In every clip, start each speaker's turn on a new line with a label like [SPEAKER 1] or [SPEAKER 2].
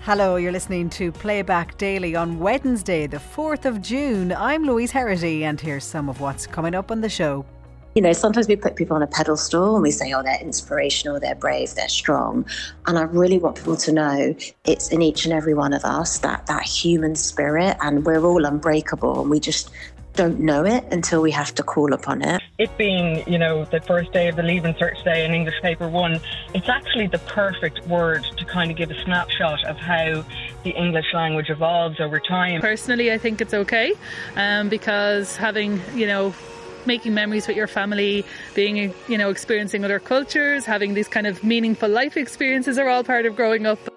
[SPEAKER 1] Hello, you're listening to Playback Daily on Wednesday, the 4th of June. I'm Louise Herity, and here's some of what's coming up on the show.
[SPEAKER 2] You know, sometimes we put people on a pedestal and we say, oh, they're inspirational, they're brave, they're strong. And I really want people to know it's in each and every one of us, that human spirit, and we're all unbreakable, and we just don't know it until we have to call upon it.
[SPEAKER 3] It being, the first day of the Leaving Cert today in English Paper 1, it's actually the perfect word to kind of give a snapshot of how the English language evolves over time.
[SPEAKER 4] Personally, I think it's okay because having, making memories with your family, being, experiencing other cultures, having these kind of meaningful life experiences are all part of growing up.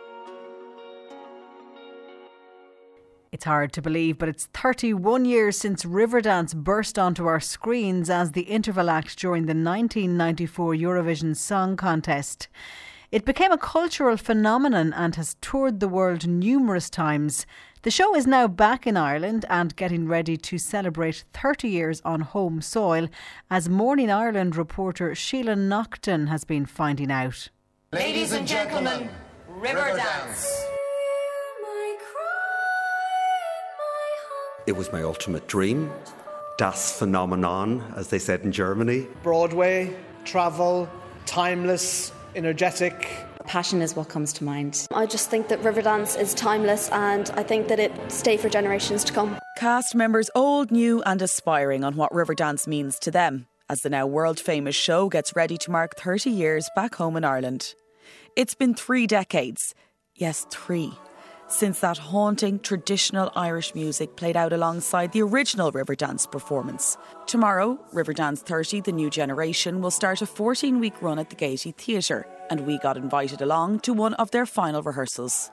[SPEAKER 1] It's hard to believe, but it's 31 years since Riverdance burst onto our screens as the interval act during the 1994 Eurovision Song Contest. It became a cultural phenomenon and has toured the world numerous times. The show is now back in Ireland and getting ready to celebrate 30 years on home soil, as Morning Ireland reporter Sheila Naughton has been finding out.
[SPEAKER 5] Ladies and gentlemen, Riverdance.
[SPEAKER 6] It was my ultimate dream. Das Phenomenon, as they said in Germany.
[SPEAKER 7] Broadway, travel, timeless, energetic.
[SPEAKER 8] Passion is what comes to mind.
[SPEAKER 9] I just think that Riverdance is timeless, and I think that it stay for generations to come.
[SPEAKER 10] Cast members old, new and aspiring on what Riverdance means to them, as the now world-famous show gets ready to mark 30 years back home in Ireland. It's been 3 decades. Yes, 3. Since that haunting traditional Irish music played out alongside the original Riverdance performance. Tomorrow, Riverdance 30, The New Generation, will start a 14-week run at the Gaiety Theatre, and we got invited along to one of their final rehearsals.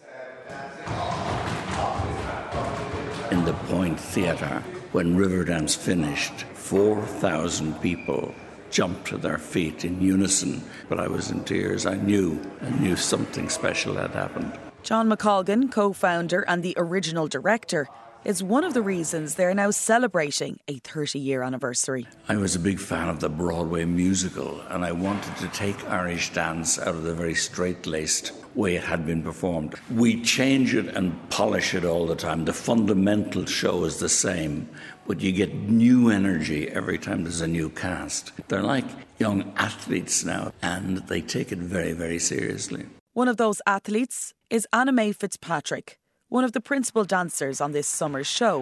[SPEAKER 11] In the Point Theatre, when Riverdance finished, 4,000 people jumped to their feet in unison, but I was in tears. I knew something special had happened.
[SPEAKER 10] John McColgan, co-founder and the original director, is one of the reasons they're now celebrating a 30-year anniversary.
[SPEAKER 11] I was a big fan of the Broadway musical, and I wanted to take Irish dance out of the very straight-laced way it had been performed. We change it and polish it all the time. The fundamental show is the same, but you get new energy every time there's a new cast. They're like young athletes now, and they take it very, very seriously.
[SPEAKER 10] One of those athletes is Anna Mae Fitzpatrick, one of the principal dancers on this summer's show.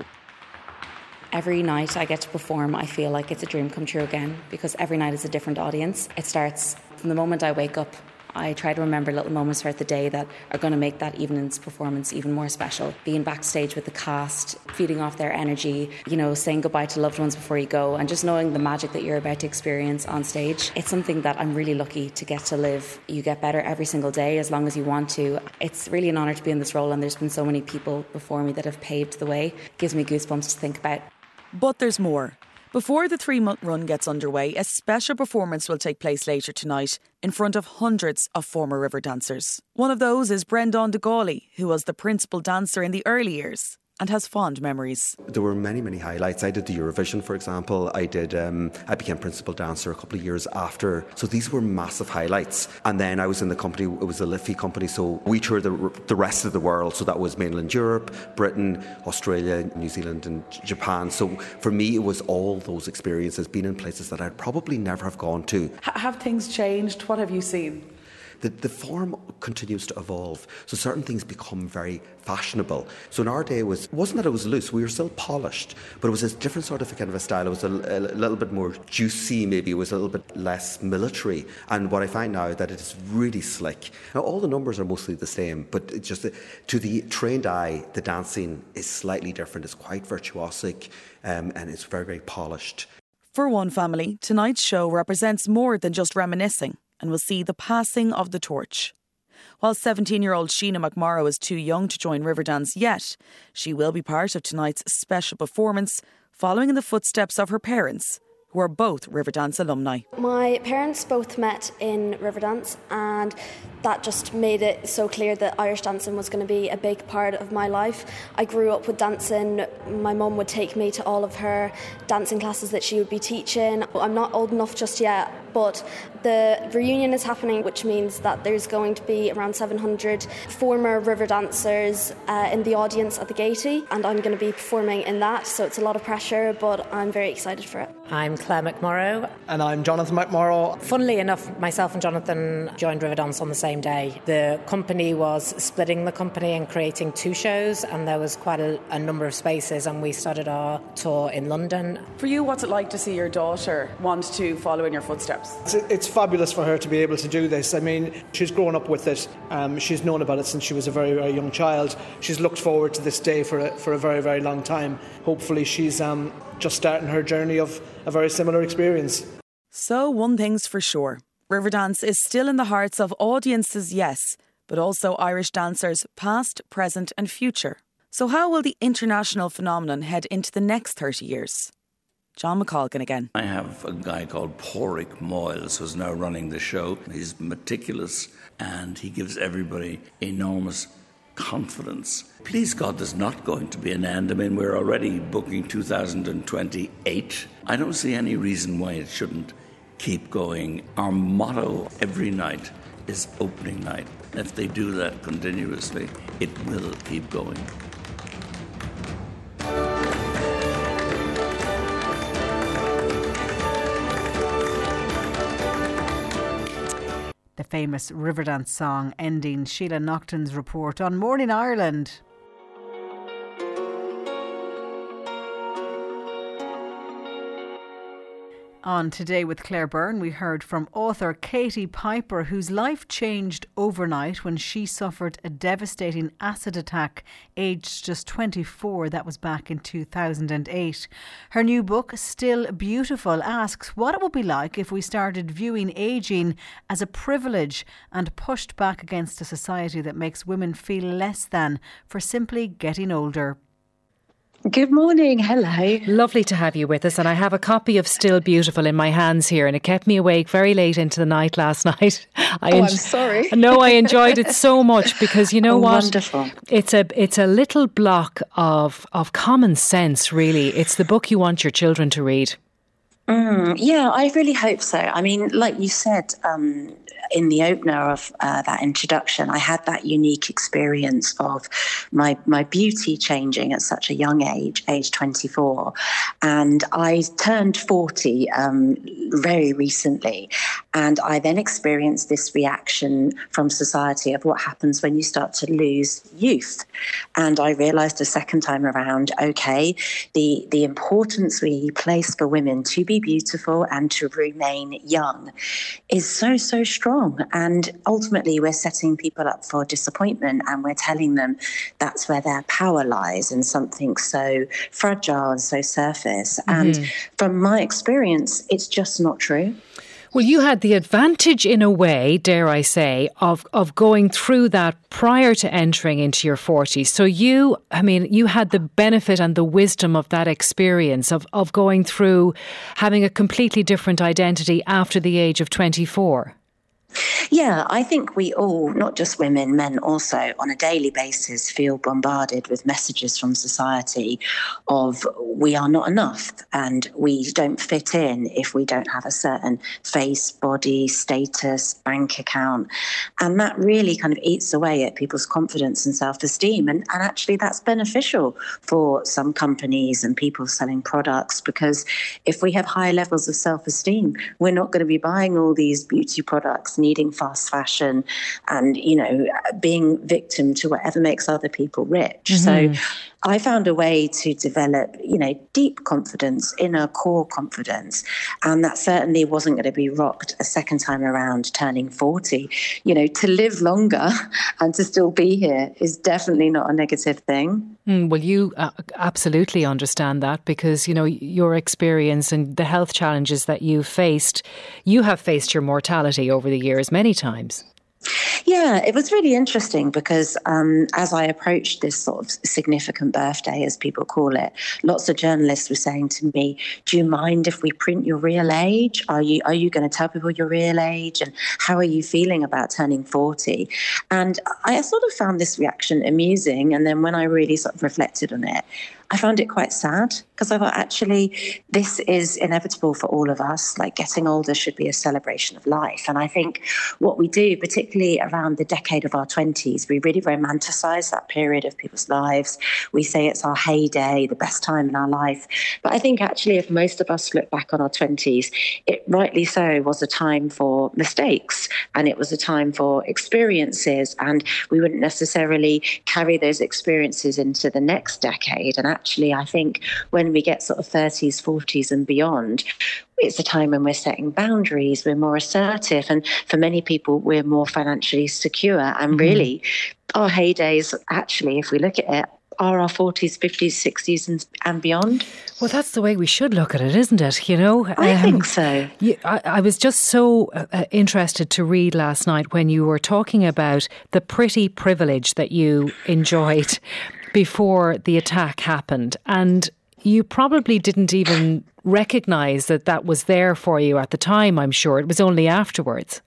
[SPEAKER 8] Every night I get to perform, I feel like it's a dream come true again, because every night is a different audience. It starts from the moment I wake up. I try to remember little moments throughout the day that are going to make that evening's performance even more special. Being backstage with the cast, feeding off their energy, saying goodbye to loved ones before you go, and just knowing the magic that you're about to experience on stage. It's something that I'm really lucky to get to live. You get better every single day as long as you want to. It's really an honour to be in this role, and there's been so many people before me that have paved the way. It gives me goosebumps to think about.
[SPEAKER 10] But there's more. Before the 3-month run gets underway, a special performance will take place later tonight in front of hundreds of former river dancers. One of those is Brendan de Gawley, who was the principal dancer in the early years and has fond memories.
[SPEAKER 6] There were many, many highlights. I did the Eurovision, for example. I became principal dancer a couple of years after. So these were massive highlights. And then I was in the company, it was a Liffey company, so we toured the rest of the world. So that was mainland Europe, Britain, Australia, New Zealand and Japan. So for me, it was all those experiences, being in places that I'd probably never have gone to.
[SPEAKER 10] Have things changed? What have you seen?
[SPEAKER 6] The form continues to evolve. So certain things become very fashionable. So in our day, it wasn't that it was loose. We were still polished, but it was a different sort of kind of a style. It was a little bit more juicy, maybe. It was a little bit less military. And what I find now that it is really slick. Now, all the numbers are mostly the same, but it's just to the trained eye, the dancing is slightly different. It's quite virtuosic, and it's very, very polished.
[SPEAKER 10] For one family, tonight's show represents more than just reminiscing, and will see the passing of the torch. While 17-year-old Sheena McMorrow is too young to join Riverdance yet, she will be part of tonight's special performance, following in the footsteps of her parents, who are both Riverdance alumni.
[SPEAKER 9] My parents both met in Riverdance, and that just made it so clear that Irish dancing was going to be a big part of my life. I grew up with dancing. My mum would take me to all of her dancing classes that she would be teaching. I'm not old enough just yet, but the reunion is happening, which means that there's going to be around 700 former river dancers in the audience at the Gaiety, and I'm going to be performing in that, so it's a lot of pressure, but I'm very excited for it.
[SPEAKER 12] I'm Claire McMorrow.
[SPEAKER 7] And I'm Jonathan McMorrow.
[SPEAKER 12] Funnily enough, myself and Jonathan joined Riverdance on the same day. The company was splitting the company and creating 2 shows, and there was quite a number of spaces, and we started our tour in London.
[SPEAKER 10] For you, what's it like to see your daughter want to follow in your footsteps?
[SPEAKER 7] It's fabulous for her to be able to do this. I mean, she's grown up with it. She's known about it since she was a very, very young child. She's looked forward to this day for a very, very long time. Hopefully she's just starting her journey of a very similar experience.
[SPEAKER 10] So one thing's for sure. Riverdance is still in the hearts of audiences, yes, but also Irish dancers past, present and future. So how will the international phenomenon head into the next 30 years? John McColgan again.
[SPEAKER 11] I have a guy called Pádraig Moyles who's now running the show. He's meticulous and he gives everybody enormous confidence. Please God, there's not going to be an end. I mean, we're already booking 2028. I don't see any reason why it shouldn't keep going. Our motto every night is opening night. If they do that continuously, it will keep going.
[SPEAKER 1] The famous Riverdance song ending Sheila Naughton's report on Morning Ireland. On Today with Claire Byrne, we heard from author Katie Piper, whose life changed overnight when she suffered a devastating acid attack, aged just 24. That was back in 2008. Her new book, Still Beautiful, asks what it would be like if we started viewing ageing as a privilege and pushed back against a society that makes women feel less than for simply getting older.
[SPEAKER 13] Good morning. Hello.
[SPEAKER 14] Lovely to have you with us. And I have a copy of Still Beautiful in my hands here, and it kept me awake very late into the night last night.
[SPEAKER 13] I'm sorry.
[SPEAKER 14] No, I enjoyed it so much because you know what?
[SPEAKER 13] Wonderful.
[SPEAKER 14] It's a little block of common sense, really. It's the book you want your children to read.
[SPEAKER 2] Yeah, I really hope so. I mean, like you said, in the opener of that introduction, I had that unique experience of my beauty changing at such a young age 24. And I turned 40 very recently. And I then experienced this reaction from society of what happens when you start to lose youth. And I realized a second time around, okay, the importance we place for women to be beautiful and to remain young is so strong. And ultimately, we're setting people up for disappointment, and we're telling them that's where their power lies in something so fragile and so surface. Mm-hmm. And from my experience, it's just not true.
[SPEAKER 14] Well, you had the advantage in a way, dare I say, of going through that prior to entering into your 40s. So you had the benefit and the wisdom of that experience of going through having a completely different identity after the age of 24.
[SPEAKER 2] Yeah, I think we all, not just women, men also, on a daily basis feel bombarded with messages from society of we are not enough and we don't fit in if we don't have a certain face, body, status, bank account. And that really kind of eats away at people's confidence and self-esteem. And actually that's beneficial for some companies and people selling products, because if we have high levels of self-esteem, we're not going to be buying all these beauty products, needing fast fashion and, being victim to whatever makes other people rich. Mm-hmm. So I found a way to develop, deep confidence, inner core confidence. And that certainly wasn't going to be rocked a second time around turning 40. To live longer and to still be here is definitely not a negative thing.
[SPEAKER 14] Well, you absolutely understand that because, your experience and the health challenges that you have faced your mortality over the years many times.
[SPEAKER 2] Yeah, it was really interesting because as I approached this sort of significant birthday, as people call it, lots of journalists were saying to me, do you mind if we print your real age? Are you going to tell people your real age? And how are you feeling about turning 40? And I sort of found this reaction amusing. And then when I really sort of reflected on it, I found it quite sad because I thought, actually, this is inevitable for all of us. Like, getting older should be a celebration of life. And I think what we do, particularly around the decade of our 20s, we really romanticize that period of people's lives. We say it's our heyday, the best time in our life. But I think actually, if most of us look back on our 20s, it rightly so was a time for mistakes, and it was a time for experiences, and we wouldn't necessarily carry those experiences into the next decade. And actually, I think when we get sort of 30s, 40s and beyond, it's a time when we're setting boundaries, we're more assertive, and for many people, we're more financially secure. And really, our heydays, actually, if we look at it, are our 40s, 50s, 60s and beyond.
[SPEAKER 14] Well, that's the way we should look at it, isn't it? You know,
[SPEAKER 2] I think so.
[SPEAKER 14] I was just so interested to read last night when you were talking about the pretty privilege that you enjoyed before the attack happened. And you probably didn't even recognise that that was there for you at the time, I'm sure. It was only afterwards.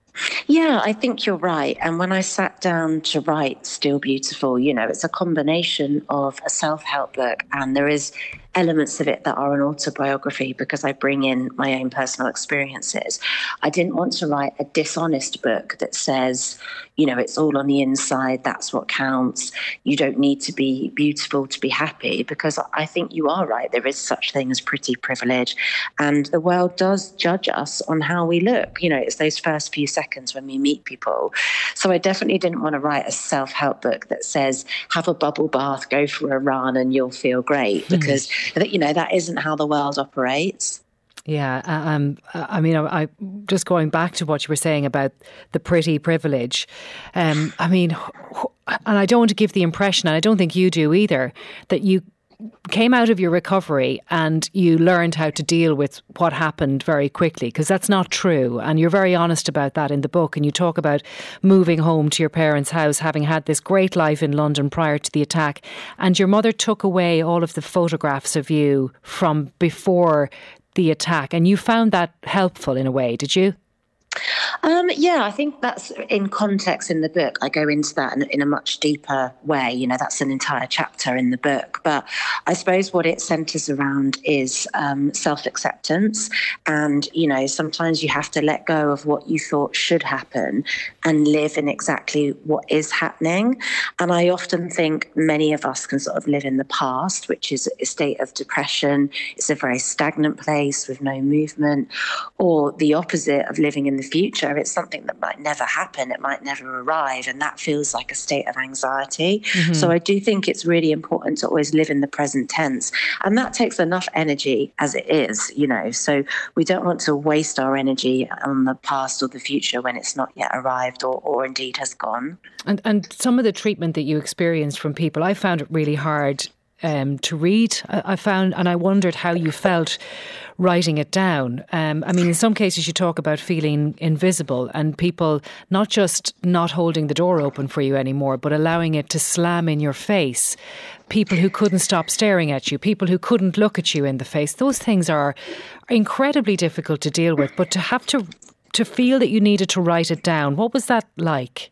[SPEAKER 2] Yeah, I think you're right. And when I sat down to write Still Beautiful, you know, it's a combination of a self-help book, and there is elements of it that are an autobiography because I bring in my own personal experiences. I didn't want to write a dishonest book that says, you know, it's all on the inside, that's what counts. You don't need to be beautiful to be happy, because I think you are right. There is such thing as pretty privilege, and the world does judge us on how we look. You know, it's those first few seconds when we meet people. So I definitely didn't want to write a self-help book that says, have a bubble bath, go for a run and you'll feel great, because you know, that isn't how the world operates.
[SPEAKER 14] Yeah, I mean, I just going back to what you were saying about the pretty privilege. I mean, and I don't want to give the impression, and I don't think you do either, that you came out of your recovery and you learned how to deal with what happened very quickly, because that's not true. And you're very honest about that in the book. And you talk about moving home to your parents' house, having had this great life in London prior to the attack. And your mother took away all of the photographs of you from before the attack. And you found that helpful in a way, did you?
[SPEAKER 2] Yeah, I think that's in context in the book. I go into that in a much deeper way. You know, that's an entire chapter in the book. But I suppose what it centres around is self-acceptance. And, you know, sometimes you have to let go of what you thought should happen and live in exactly what is happening. And I often think many of us can sort of live in the past, which is a state of depression. It's a very stagnant place with no movement, or the opposite of living in the future. It's something that might never happen. It might never arrive. And that feels like a state of anxiety. Mm-hmm. So I do think it's really important to always live in the present tense. And that takes enough energy as it is, you know. So we don't want to waste our energy on the past or the future when it's not yet arrived or indeed has gone.
[SPEAKER 14] And some of the treatment that you experienced from people, I found it really hard to read. I found, and I wondered how you felt writing it down. I mean, in some cases you talk about feeling invisible and people not just not holding the door open for you anymore, but allowing it to slam in your face. People who couldn't stop staring at you, people who couldn't look at you in the face. Those things are incredibly difficult to deal with, but to have to feel that you needed to write it down, what was that like?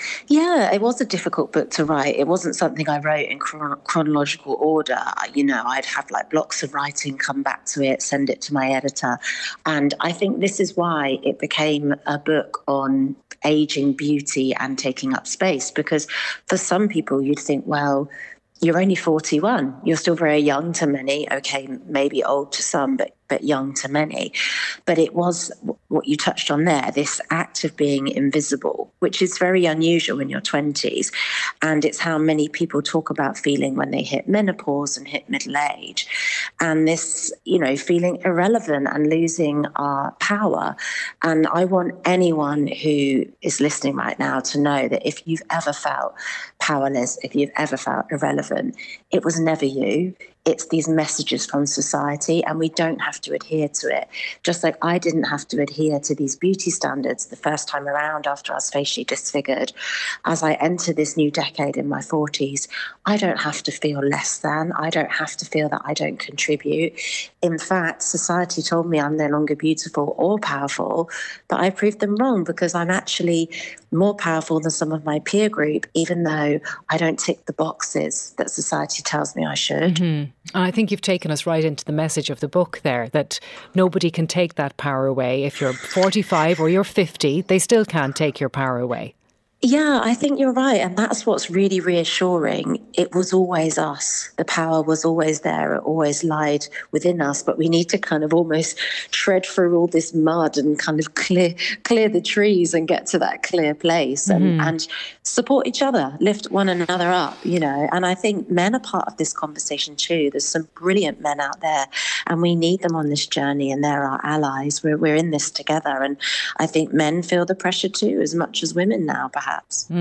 [SPEAKER 2] Yeah, it was a difficult book to write. It wasn't something I wrote in chronological order. You know, I'd have like blocks of writing, come back to it, send it to my editor. And I think this is why it became a book on aging, beauty and taking up space. Because for some people, you'd think, well, you're only 41. You're still very young to many. Okay, maybe old to some, but young to many. But it was what you touched on there, this act of being invisible, which is very unusual in your 20s. And it's how many people talk about feeling when they hit menopause and hit middle age. And this, you know, feeling irrelevant and losing our power. And I want anyone who is listening right now to know that if you've ever felt powerless, if you've ever felt irrelevant, it was never you. It's these messages from society, and we don't have to adhere to it. Just like I didn't have to adhere to these beauty standards the first time around after I was facially disfigured. As I enter this new decade in my 40s, I don't have to feel less than. I don't have to feel that I don't contribute. In fact, society told me I'm no longer beautiful or powerful, but I proved them wrong, because I'm actually more powerful than some of my peer group, even though I don't tick the boxes that society tells me I should.
[SPEAKER 14] Mm-hmm. And I think you've taken us right into the message of the book there, that nobody can take that power away. If you're 45 or you're 50, they still can't take your power away.
[SPEAKER 2] Yeah, I think you're right. And that's what's really reassuring. It was always us. The power was always there. It always lied within us. But we need to kind of almost tread through all this mud and kind of clear the trees and get to that clear place and support each other, lift one another up, you know. And I think men are part of this conversation too. There's some brilliant men out there, and we need them on this journey, and they're our allies. We're in this together. And I think men feel the pressure too, as much as women now, perhaps.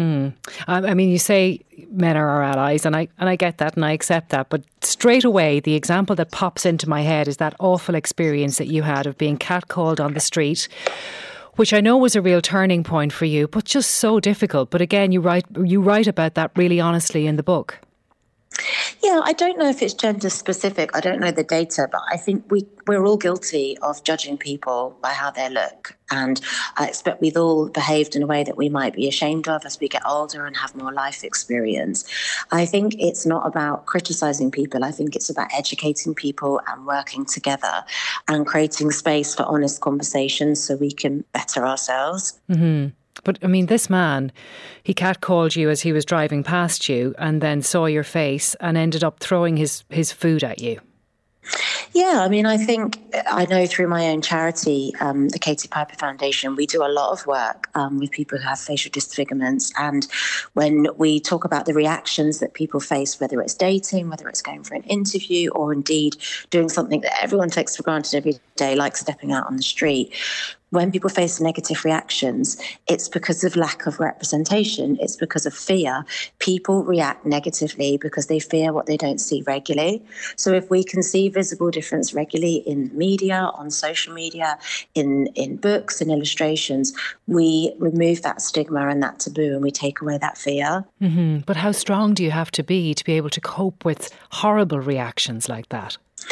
[SPEAKER 14] I mean, you say men are our allies, and I get that and I accept that, but straight away the example that pops into my head is that awful experience that you had of being catcalled on the street, which I know was a real turning point for you, but just so difficult. But again, you write about that really honestly in the book.
[SPEAKER 2] Yeah, I don't know if it's gender specific. I don't know the data, but I think we're all guilty of judging people by how they look. And I expect we've all behaved in a way that we might be ashamed of as we get older and have more life experience. I think it's not about criticising people. I think it's about educating people and working together and creating space for honest conversations so we can better ourselves.
[SPEAKER 14] Mm-hmm. But, I mean, this man, he catcalled you as he was driving past you and then saw your face and ended up throwing his food at you.
[SPEAKER 2] Yeah, I mean, I know through my own charity, the Katie Piper Foundation, we do a lot of work with people who have facial disfigurements. And when we talk about the reactions that people face, whether it's dating, whether it's going for an interview, or indeed doing something that everyone takes for granted every day, like stepping out on the street, when people face negative reactions, it's because of lack of representation. It's because of fear. People react negatively because they fear what they don't see regularly. So if we can see visible difference regularly in media, on social media, in books, in illustrations, we remove that stigma and that taboo, and we take away that fear.
[SPEAKER 14] Mm-hmm. But how strong do you have to be able to cope with horrible reactions like that?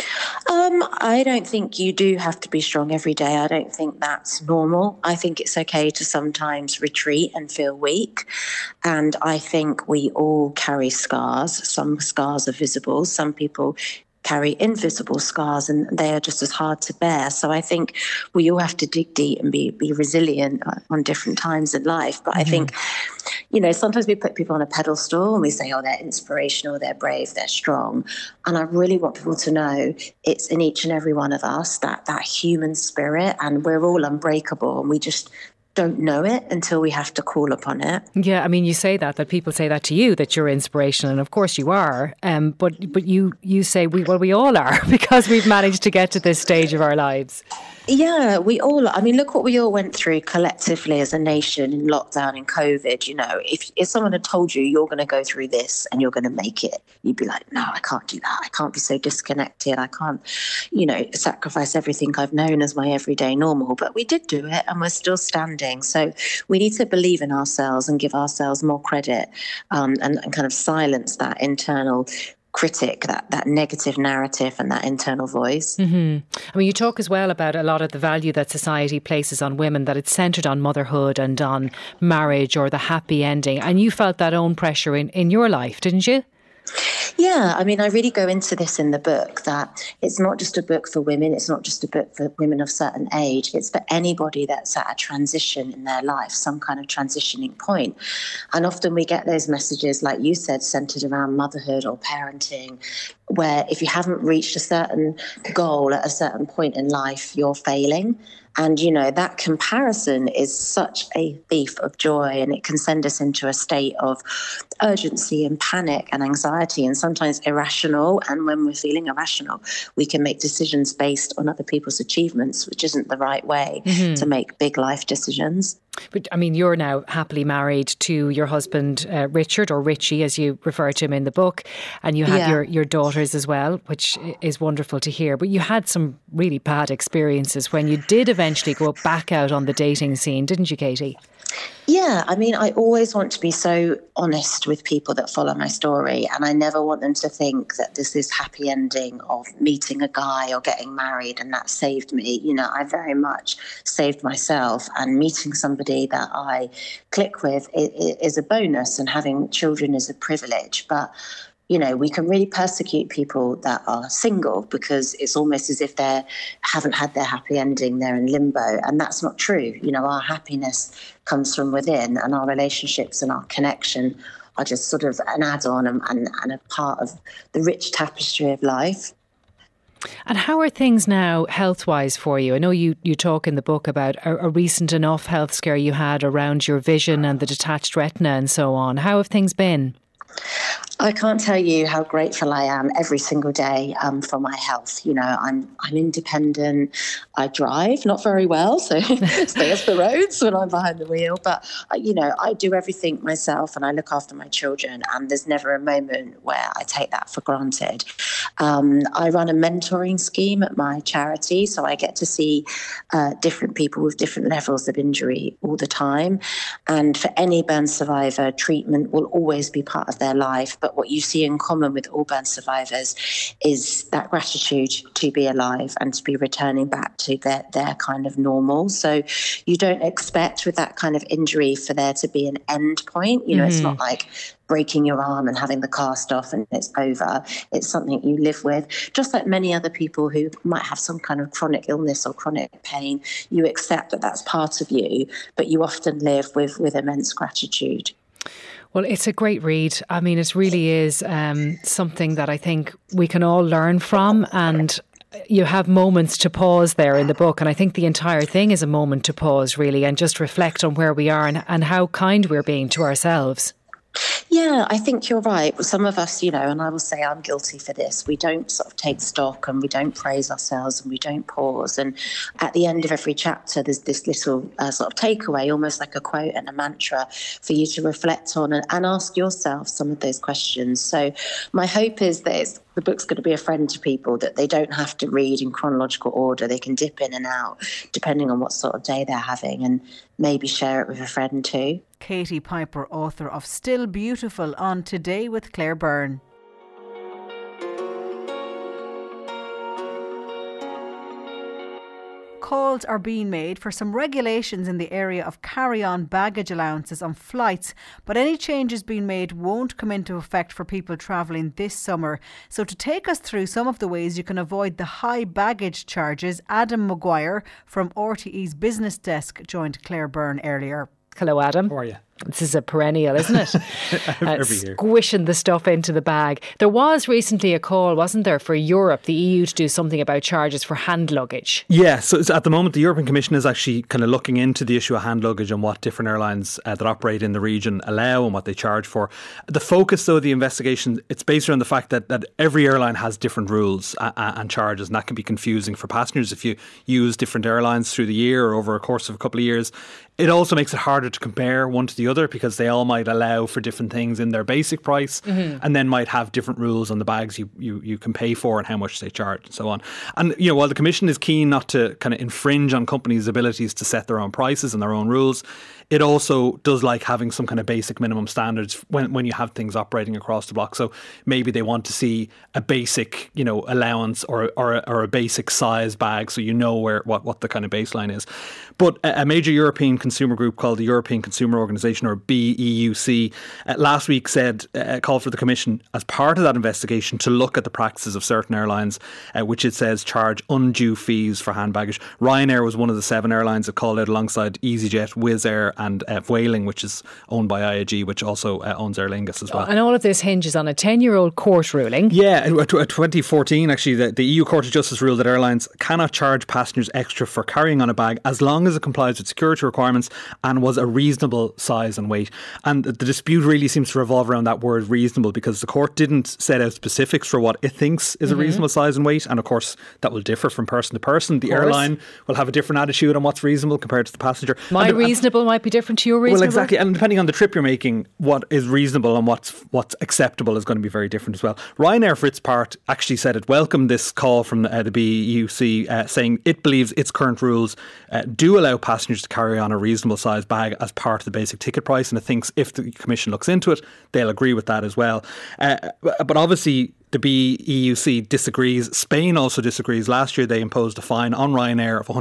[SPEAKER 2] I don't think you do have to be strong every day. I don't think that's normal. I think it's okay to sometimes retreat and feel weak. And I think we all carry scars. Some scars are visible. Some people carry invisible scars, and they are just as hard to bear. So I think we all have to dig deep and be resilient on different times in life. But I think, you know, sometimes we put people on a pedestal and we say, oh, they're inspirational, they're brave, they're strong. And I really want people to know it's in each and every one of us, that human spirit, and we're all unbreakable, and we just don't know it until we have to call upon it.
[SPEAKER 14] Yeah, I mean, you say that people say that to you, that you're inspirational, and of course you are. But you say we all are, because we've managed to get to this stage of our lives.
[SPEAKER 2] Yeah, we all, I mean, look what we all went through collectively as a nation in lockdown and COVID. You know, if someone had told you you're going to go through this and you're going to make it, you'd be like, no, I can't do that. I can't be so disconnected. I can't, you know, sacrifice everything I've known as my everyday normal. But we did do it, and we're still standing. So we need to believe in ourselves and give ourselves more credit, and kind of silence that internal critic, that negative narrative and that internal voice.
[SPEAKER 14] Mm-hmm. I mean, you talk as well about a lot of the value that society places on women, that it's centred on motherhood and on marriage or the happy ending. And you felt that own pressure in your life, didn't you?
[SPEAKER 2] Yeah, I mean, I really go into this in the book, that it's not just a book for women. It's not just a book for women of certain age. It's for anybody that's at a transition in their life, some kind of transitioning point. And often we get those messages, like you said, centered around motherhood or parenting, where if you haven't reached a certain goal at a certain point in life, you're failing. And, you know, that comparison is such a thief of joy, and it can send us into a state of urgency and panic and anxiety, and sometimes irrational. And when we're feeling irrational, we can make decisions based on other people's achievements, which isn't the right way to make big life decisions.
[SPEAKER 14] But I mean, you're now happily married to your husband, Richard, or Richie, as you refer to him in the book, and you have your daughter daughters as well, which is wonderful to hear. But you had some really bad experiences when you did eventually go back out on the dating scene, didn't you, Katie?
[SPEAKER 2] Yeah, I mean, I always want to be so honest with people that follow my story, and I never want them to think that there's this happy ending of meeting a guy or getting married and that saved me. You know, I very much saved myself, and meeting somebody that I click with is a bonus, and having children is a privilege. But you know, we can really persecute people that are single because it's almost as if they haven't had their happy ending, they're in limbo. And that's not true. You know, our happiness comes from within, and our relationships and our connection are just sort of an add-on and a part of the rich tapestry of life.
[SPEAKER 14] And how are things now health-wise for you? I know you talk in the book about a recent enough health scare you had around your vision and the detached retina and so on. How have things been?
[SPEAKER 2] I can't tell you how grateful I am every single day for my health. You know, I'm independent. I drive, not very well, so stay off the roads when I'm behind the wheel. But, you know, I do everything myself and I look after my children, and there's never a moment where I take that for granted. I run a mentoring scheme at my charity, so I get to see different people with different levels of injury all the time. And for any burn survivor, treatment will always be part of their life. But what you see in common with all burn survivors is that gratitude to be alive and to be returning back to their kind of normal. So you don't expect with that kind of injury for there to be an end point. You know, It's not like breaking your arm and having the cast off and it's over. It's something you live with. Just like many other people who might have some kind of chronic illness or chronic pain, you accept that that's part of you, but you often live with immense gratitude.
[SPEAKER 14] Well, it's a great read. I mean, it really is something that I think we can all learn from, and you have moments to pause there in the book, and I think the entire thing is a moment to pause really and just reflect on where we are and how kind we're being to ourselves.
[SPEAKER 2] Yeah, I think you're right. Some of us, you know, and I will say I'm guilty for this, we don't sort of take stock and we don't praise ourselves and we don't pause. And at the end of every chapter, there's this little sort of takeaway, almost like a quote and a mantra for you to reflect on and ask yourself some of those questions. So my hope is that the book's going to be a friend to people, that they don't have to read in chronological order. They can dip in and out depending on what sort of day they're having, and maybe share it with a friend too.
[SPEAKER 1] Katie Piper, author of Still Beautiful, on Today with Claire Byrne. Calls are being made for some regulations in the area of carry-on baggage allowances on flights, but any changes being made won't come into effect for people travelling this summer. So to take us through some of the ways you can avoid the high baggage charges, Adam Maguire from RTE's business desk joined Claire Byrne earlier.
[SPEAKER 14] Hello, Adam.
[SPEAKER 15] How are you?
[SPEAKER 14] This is a perennial, isn't it?
[SPEAKER 15] Every year.
[SPEAKER 14] Squishing the stuff into the bag. There was recently a call, wasn't there, for Europe, the EU, to do something about charges for hand luggage?
[SPEAKER 15] Yeah, so at the moment the European Commission is actually kind of looking into the issue of hand luggage and what different airlines that operate in the region allow and what they charge for. The focus, though, of the investigation, it's based around the fact that every airline has different rules and charges, and that can be confusing for passengers if you use different airlines through the year or over a course of a couple of years. It also makes it harder to compare one to the other because they all might allow for different things in their basic price and then might have different rules on the bags you can pay for and how much they charge and so on. And, you know, while the Commission is keen not to kind of infringe on companies' abilities to set their own prices and their own rules, it also does like having some kind of basic minimum standards when you have things operating across the block. So maybe they want to see a basic, you know, allowance or a basic size bag, so you know what the kind of baseline is. But a major European consumer group called the European Consumer Organisation, or BEUC, last week called for the Commission as part of that investigation to look at the practices of certain airlines, which it says charge undue fees for hand baggage. Ryanair was one of the 7 airlines that called out alongside EasyJet, Wizz Air and Vueling, which is owned by IAG, which also owns Aer Lingus as well.
[SPEAKER 14] And all of this hinges on a 10-year-old court ruling.
[SPEAKER 15] Yeah, 2014 actually, the EU Court of Justice ruled that airlines cannot charge passengers extra for carrying on a bag as long as it complies with security requirements and was a reasonable size and weight. And the dispute really seems to revolve around that word reasonable, because the court didn't set out specifics for what it thinks is a reasonable size and weight, and of course that will differ from person to person. The airline will have a different attitude on what's reasonable compared to the passenger.
[SPEAKER 14] My reasonable might be be different to your reasonable?
[SPEAKER 15] Well, exactly. And depending on the trip you're making, what is reasonable and what's acceptable is going to be very different as well. Ryanair, for its part, actually said it welcomed this call from the BEUC, saying it believes its current rules do allow passengers to carry on a reasonable sized bag as part of the basic ticket price. And it thinks if the Commission looks into it, they'll agree with that as well. But obviously, the BEUC disagrees. Spain also disagrees. Last year they imposed a fine on Ryanair of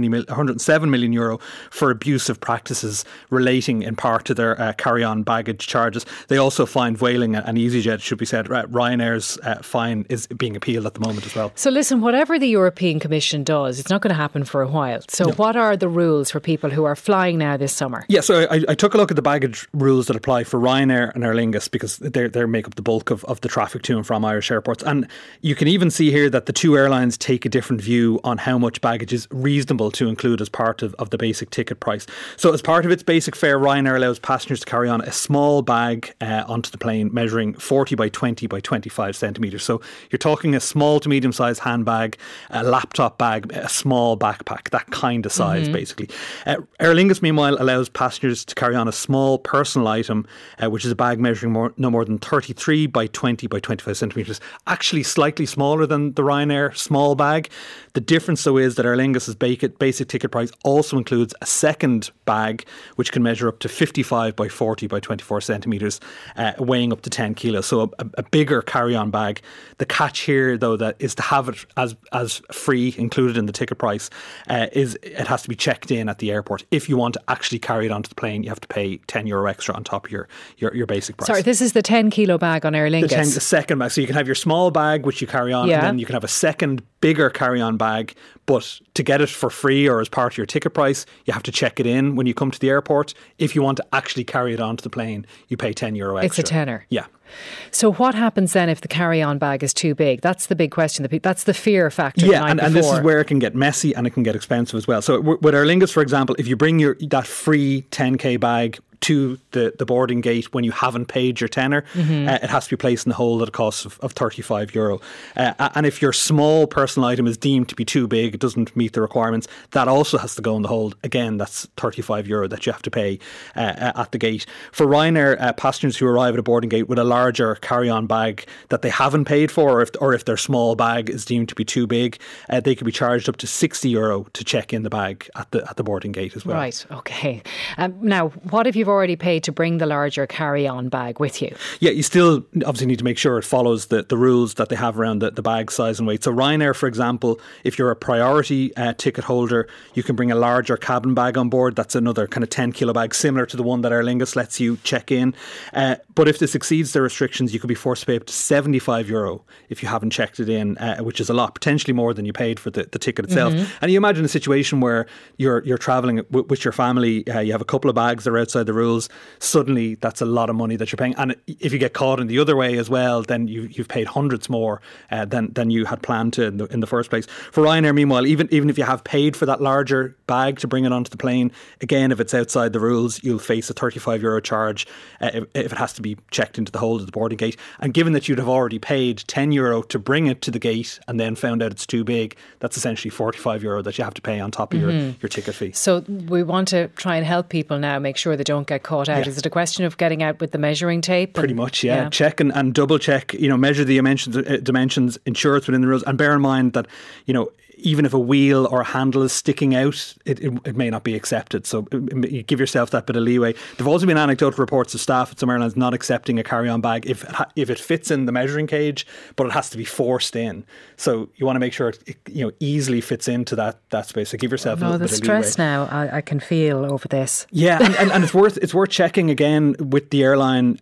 [SPEAKER 15] 107 million euro for abusive practices relating in part to their carry-on baggage charges. They also fined Vueling and EasyJet, should be said. Ryanair's fine is being appealed at the moment as well.
[SPEAKER 14] So listen, whatever the European Commission does, it's not going to happen for a while. So what are the rules for people who are flying now this summer?
[SPEAKER 15] Yeah, so I took a look at the baggage rules that apply for Ryanair and Aer Lingus, because they make up the bulk of the traffic to and from Irish airports. And you can even see here that the two airlines take a different view on how much baggage is reasonable to include as part of the basic ticket price. So as part of its basic fare, Ryanair allows passengers to carry on a small bag onto the plane measuring 40 by 20 by 25 centimetres. So you're talking a small to medium sized handbag, a laptop bag, a small backpack, that kind of size basically. Aer Lingus meanwhile allows passengers to carry on a small personal item, which is a bag measuring no more than 33 by 20 by 25 centimetres. Actually slightly smaller than the Ryanair small bag. The difference though is that Aer Lingus's basic ticket price also includes a second bag which can measure up to 55 by 40 by 24 centimetres, weighing up to 10 kilos. So a bigger carry-on bag. The catch here though that is to have it as free, included in the ticket price, is it has to be checked in at the airport. If you want to actually carry it onto the plane, you have to pay €10 extra on top of your basic price.
[SPEAKER 14] Sorry, this is the 10 kilo bag on Aer Lingus.
[SPEAKER 15] The second bag. So you can have your small bag which you carry on, and then you can have a second bigger carry-on bag, but to get it for free or as part of your ticket price, you have to check it in when you come to the airport. If you want to actually carry it onto the plane, you pay €10 extra.
[SPEAKER 14] It's a tenner.
[SPEAKER 15] Yeah.
[SPEAKER 14] So what happens then if the carry-on bag is too big? That's the big question. That's the fear factor.
[SPEAKER 15] Yeah, and this is where it can get messy and it can get expensive as well. So with Aer Lingus, for example, if you bring that free 10k bag to the boarding gate when you haven't paid your tenner, it has to be placed in the hold at a cost of €35. And if your small personal item is deemed to be too big, it doesn't meet the requirements, that also has to go in the hold. Again, that's €35 that you have to pay at the gate. For Ryanair, passengers who arrive at a boarding gate with a larger carry-on bag that they haven't paid for, or if their small bag is deemed to be too big, they could be charged up to €60 to check in the bag at the boarding gate as well.
[SPEAKER 14] Right, okay. Now, what if you've already paid to bring the larger carry-on bag with you?
[SPEAKER 15] Yeah, you still obviously need to make sure it follows the rules that they have around the bag size and weight. So Ryanair, for example, if you're a priority ticket holder, you can bring a larger cabin bag on board. That's another kind of 10 kilo bag, similar to the one that Aer Lingus lets you check in. But if this exceeds the restrictions, you could be forced to pay up to €75 if you haven't checked it in, which is a lot, potentially more than you paid for the ticket itself. And you imagine a situation where you're travelling with your family, you have a couple of bags that are outside the rules. Suddenly that's a lot of money that you're paying, and if you get caught in the other way as well, then you've paid hundreds more than you had planned to in the first place. For Ryanair, meanwhile, even if you have paid for that larger bag to bring it onto the plane, again, if it's outside the rules, you'll face a €35 charge if it has to be checked into the hold of the boarding gate. And given that you'd have already paid €10 to bring it to the gate and then found out it's too big, that's essentially €45 that you have to pay on top of your ticket fee.
[SPEAKER 14] So we want to try and help people now make sure they don't get caught out. Is it a question of getting out with the measuring tape?
[SPEAKER 15] Pretty much, yeah. Check and double check, measure the dimensions, ensure it's within the rules, and bear in mind that, even if a wheel or a handle is sticking out, it may not be accepted. So you give yourself that bit of leeway. There have also been anecdotal reports of staff at some airlines not accepting a carry-on bag if it fits in the measuring cage, but it has to be forced in. So you want to make sure it easily fits into that space. So give yourself a little bit of leeway.
[SPEAKER 14] The stress now I can feel over this.
[SPEAKER 15] Yeah, and it's worth checking again with the airline.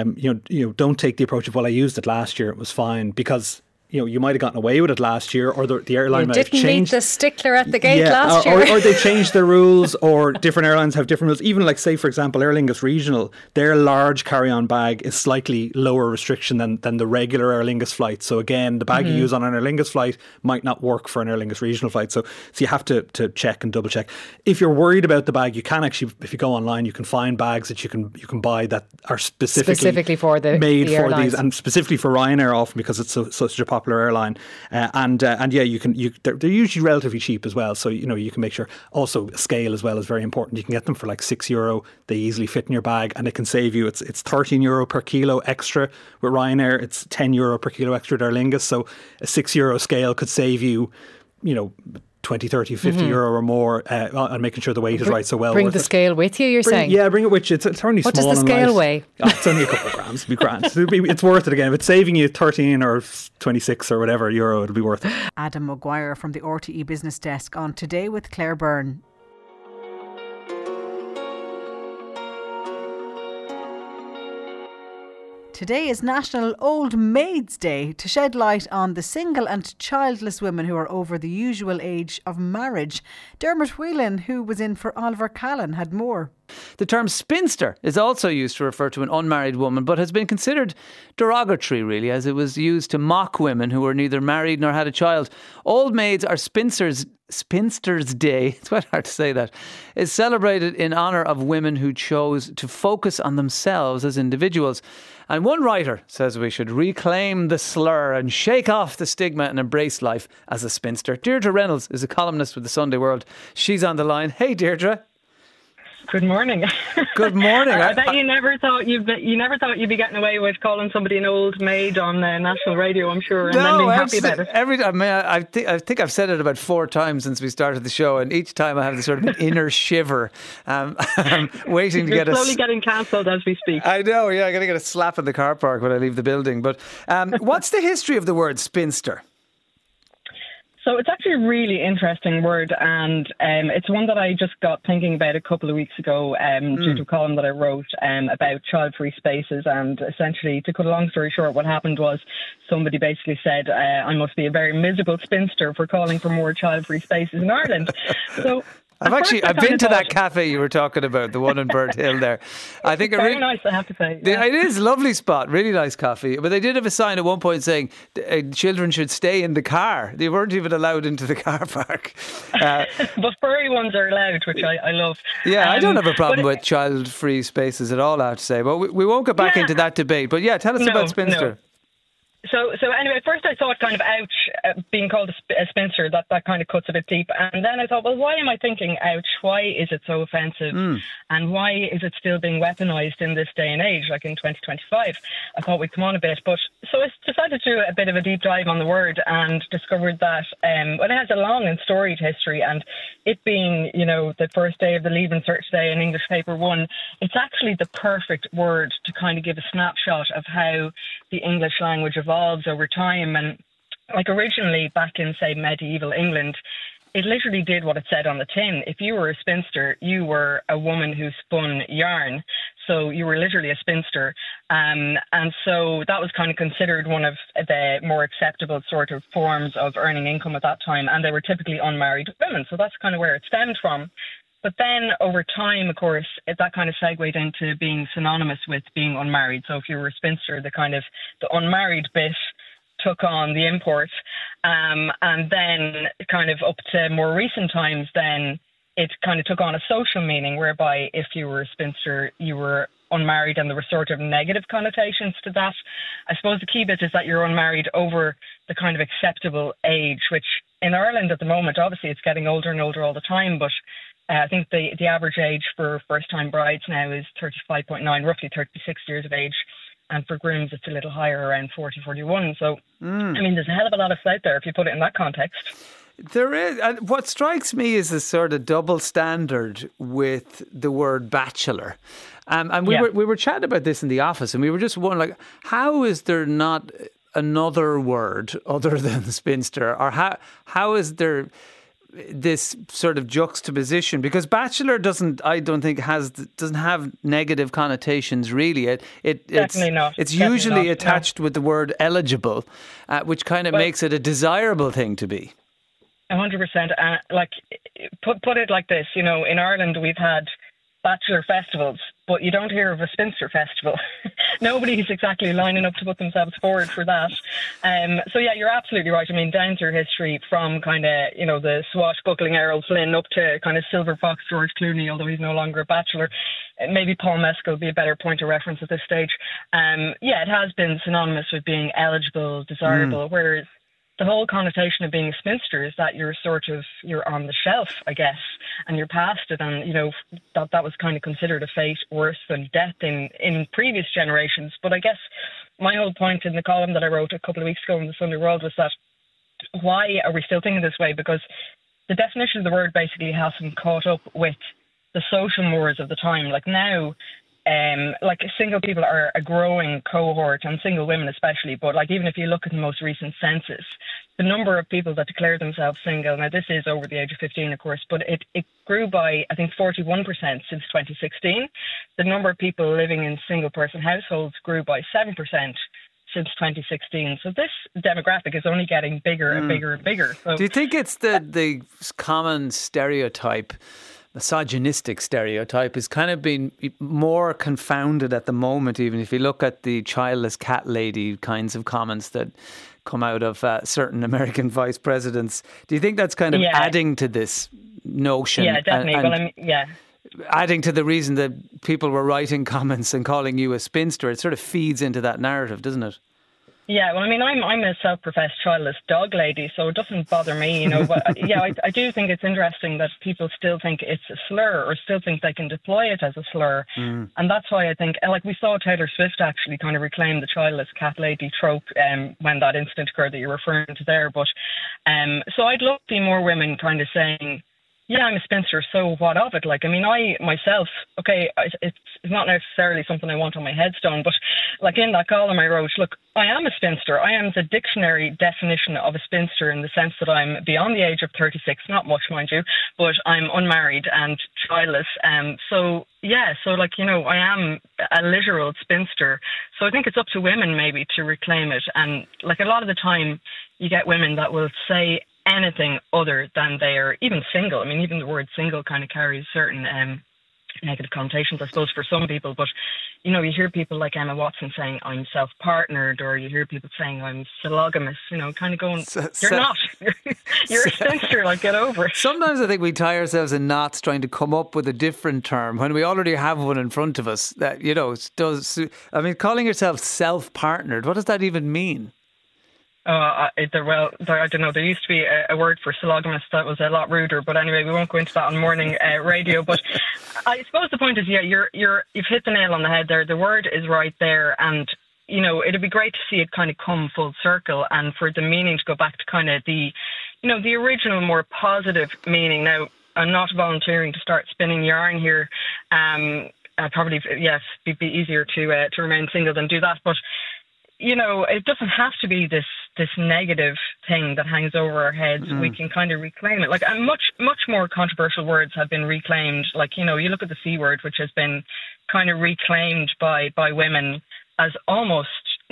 [SPEAKER 15] Don't take the approach of, well, I used it last year, it was fine, because you might have gotten away with it last year, or the airline might have changed.
[SPEAKER 14] Didn't meet the stickler at the gate last year.
[SPEAKER 15] Or they changed their rules, or different airlines have different rules. Even say, for example, Aer Lingus Regional, their large carry-on bag is slightly lower restriction than the regular Aer Lingus flight. So again, the bag you use on an Aer Lingus flight might not work for an Aer Lingus Regional flight. So you have to check and double check. If you're worried about the bag, you can actually, if you go online, you can find bags that you can buy that are specifically
[SPEAKER 14] for
[SPEAKER 15] made
[SPEAKER 14] the
[SPEAKER 15] for
[SPEAKER 14] airlines.
[SPEAKER 15] these, and specifically for Ryanair often, because it's such a popular popular airline, and yeah, they're usually relatively cheap as well. So you can make sure. Also, scale as well is very important. You can get them for like €6. They easily fit in your bag, and it can save you. It's €13 per kilo extra with Ryanair. It's €10 per kilo extra with Aer Lingus. So a €6 scale could save you, 20, 30, 50 euro or more on making sure the weight is right. So well
[SPEAKER 14] bring
[SPEAKER 15] worth
[SPEAKER 14] the
[SPEAKER 15] it.
[SPEAKER 14] scale with you, you're saying?
[SPEAKER 15] Yeah, bring it with you. It's only
[SPEAKER 14] what
[SPEAKER 15] small.
[SPEAKER 14] What does the scale weigh?
[SPEAKER 15] It's only a couple of grams. It'll be grand. It's worth it again. If it's saving you 13 or 26 or whatever euro, it'll be worth it.
[SPEAKER 1] Adam Maguire from the RTE Business Desk on Today with Claire Byrne. Today is National Old Maids Day to shed light on the single and childless women who are over the usual age of marriage. Dermot Whelan, who was in for Oliver Callan, had more.
[SPEAKER 16] The term spinster is also used to refer to an unmarried woman, but has been considered derogatory, really, as it was used to mock women who were neither married nor had a child. Old maids are Spinster's Day, it's quite hard to say that, is celebrated in honour of women who chose to focus on themselves as individuals. And one writer says we should reclaim the slur and shake off the stigma and embrace life as a spinster. Deirdre Reynolds is a columnist with the Sunday World. She's on the line. Hey, Deirdre.
[SPEAKER 3] Good morning.
[SPEAKER 16] Good morning.
[SPEAKER 3] I bet you never thought you'd be getting away with calling somebody an old maid on national radio, I'm sure, and then being happy about it.
[SPEAKER 16] Every time, I think I've said it about 4 times since we started the show, and each time I have this sort of inner shiver. I'm waiting to
[SPEAKER 3] You're
[SPEAKER 16] get
[SPEAKER 3] slowly getting cancelled as we speak.
[SPEAKER 16] I know, yeah, I'm going to get a slap in the car park when I leave the building. But what's the history of the word spinster?
[SPEAKER 3] So it's actually a really interesting word, and it's one that I just got thinking about a couple of weeks ago due to a column that I wrote about child-free spaces. And essentially, to cut a long story short, what happened was somebody basically said, I must be a very miserable spinster for calling for more child-free spaces in Ireland. So
[SPEAKER 16] I've been to that cafe you were talking about, the one in Bird Hill there. I think
[SPEAKER 3] very nice, I have to say. Yeah.
[SPEAKER 16] It is a lovely spot, really nice coffee. But they did have a sign at one point saying children should stay in the car. They weren't even allowed into the car park.
[SPEAKER 3] But furry ones are allowed, which I love.
[SPEAKER 16] Yeah, I don't have a problem with child-free spaces at all, I have to say. But we won't get back into that debate. But yeah, tell us about spinster.
[SPEAKER 3] No. So anyway, at first I thought kind of ouch, being called a spinster, that kind of cuts a bit deep. And then I thought, well, why am I thinking ouch? Why is it so offensive? And why is it still being weaponised in this day and age, like in 2025? I thought we'd come on a bit. But so I decided to do a bit of a deep dive on the word and discovered that it has a long and storied history. And it being, the first day of the Leaving Cert Day in English Paper 1, it's actually the perfect word to kind of give a snapshot of how the English language evolves over time. And like originally back in, say, medieval England, it literally did what it said on the tin. If you were a spinster, you were a woman who spun yarn. So you were literally a spinster. And so that was kind of considered one of the more acceptable sort of forms of earning income at that time. And they were typically unmarried women. So that's kind of where it stemmed from. But then over time, of course, that kind of segued into being synonymous with being unmarried. So if you were a spinster, the unmarried bit took on the import. And then kind of up to more recent times, then it kind of took on a social meaning, whereby if you were a spinster, you were unmarried, and there were sort of negative connotations to that. I suppose the key bit is that you're unmarried over the kind of acceptable age, which in Ireland at the moment, obviously it's getting older and older all the time, but I think the average age for first-time brides now is 35.9, roughly 36 years of age. And for grooms, it's a little higher, around 40, 41. So, I mean, there's a hell of a lot of out there if you put it in that context.
[SPEAKER 16] There is. And what strikes me is this sort of double standard with the word bachelor. And we were chatting about this in the office, and we were just wondering, like, how is there not another word other than spinster? Or how is there this sort of juxtaposition? Because bachelor doesn't have negative connotations really.
[SPEAKER 3] Definitely not.
[SPEAKER 16] It's usually attached with the word eligible, which kind of makes it a desirable thing to be.
[SPEAKER 3] 100%. Like, put it like this, in Ireland we've had bachelor festivals but you don't hear of a spinster festival. Nobody's exactly lining up to put themselves forward for that. So yeah, you're absolutely right. I mean, down through history, from kind of, you know, the swashbuckling Errol Flynn up to kind of Silver Fox George Clooney, although he's no longer a bachelor. Maybe Paul Mescal would be a better point of reference at this stage. Yeah, it has been synonymous with being eligible, desirable, whereas the whole connotation of being a spinster is that you're on the shelf, I guess, and you're past it. And, you know, that was kind of considered a fate worse than death in previous generations. But I guess my whole point in the column that I wrote a couple of weeks ago in the Sunday World was that why are we still thinking this way? Because the definition of the word basically hasn't caught up with the social mores of the time. Like now, like single people are a growing cohort, and single women especially, but like even if you look at the most recent census, the number of people that declare themselves single, now this is over the age of 15 of course, but it grew by I think 41% since 2016. The number of people living in single person households grew by 7% since 2016. So this demographic is only getting bigger and bigger and bigger. So,
[SPEAKER 16] do you think it's the common stereotype, misogynistic stereotype, is kind of been more confounded at the moment, even if you look at the childless cat lady kinds of comments that come out of certain American vice presidents? Do you think that's kind of adding to this notion?
[SPEAKER 3] Yeah, definitely.
[SPEAKER 16] Adding to the reason that people were writing comments and calling you a spinster, it sort of feeds into that narrative, doesn't it?
[SPEAKER 3] Yeah, well, I mean, I'm a self-professed childless dog lady, so it doesn't bother me, you know. But yeah, I do think it's interesting that people still think it's a slur, or still think they can deploy it as a slur. And that's why I think, like, we saw Taylor Swift actually kind of reclaim the childless cat lady trope when that incident occurred that you're referring to there. But so I'd love to see more women kind of saying, yeah, I'm a spinster, so what of it? Like, I mean, I myself, okay, it's not necessarily something I want on my headstone, but like in that column I wrote, look, I am a spinster. I am the dictionary definition of a spinster in the sense that I'm beyond the age of 36, not much, mind you, but I'm unmarried and childless. So like, you know, I am a literal spinster. So I think it's up to women maybe to reclaim it. And like a lot of the time you get women that will say anything other than they are even single. I mean, even the word single kind of carries certain negative connotations, I suppose, for some people. But, you know, you hear people like Emma Watson saying, I'm self-partnered, or you hear people saying, I'm sologamous, you know, kind of going, you're not. You're a spinster, like, get over it.
[SPEAKER 16] Sometimes I think we tie ourselves in knots trying to come up with a different term when we already have one in front of us that, you know, I mean, calling yourself self-partnered, what does that even mean?
[SPEAKER 3] I don't know. There used to be a word for sologamous that was a lot ruder, but anyway, we won't go into that on morning radio. But I suppose the point is, yeah, you've hit the nail on the head there. The word is right there, and you know, it'd be great to see it kind of come full circle, and for the meaning to go back to kind of the, you know, the original, more positive meaning. Now, I'm not volunteering to start spinning yarn here. Probably, yes, it'd be easier to remain single than do that, but. You know, it doesn't have to be this negative thing that hangs over our heads. We can kind of reclaim it. Like, much more controversial words have been reclaimed. Like, you know, you look at the C word, which has been kind of reclaimed by women as almost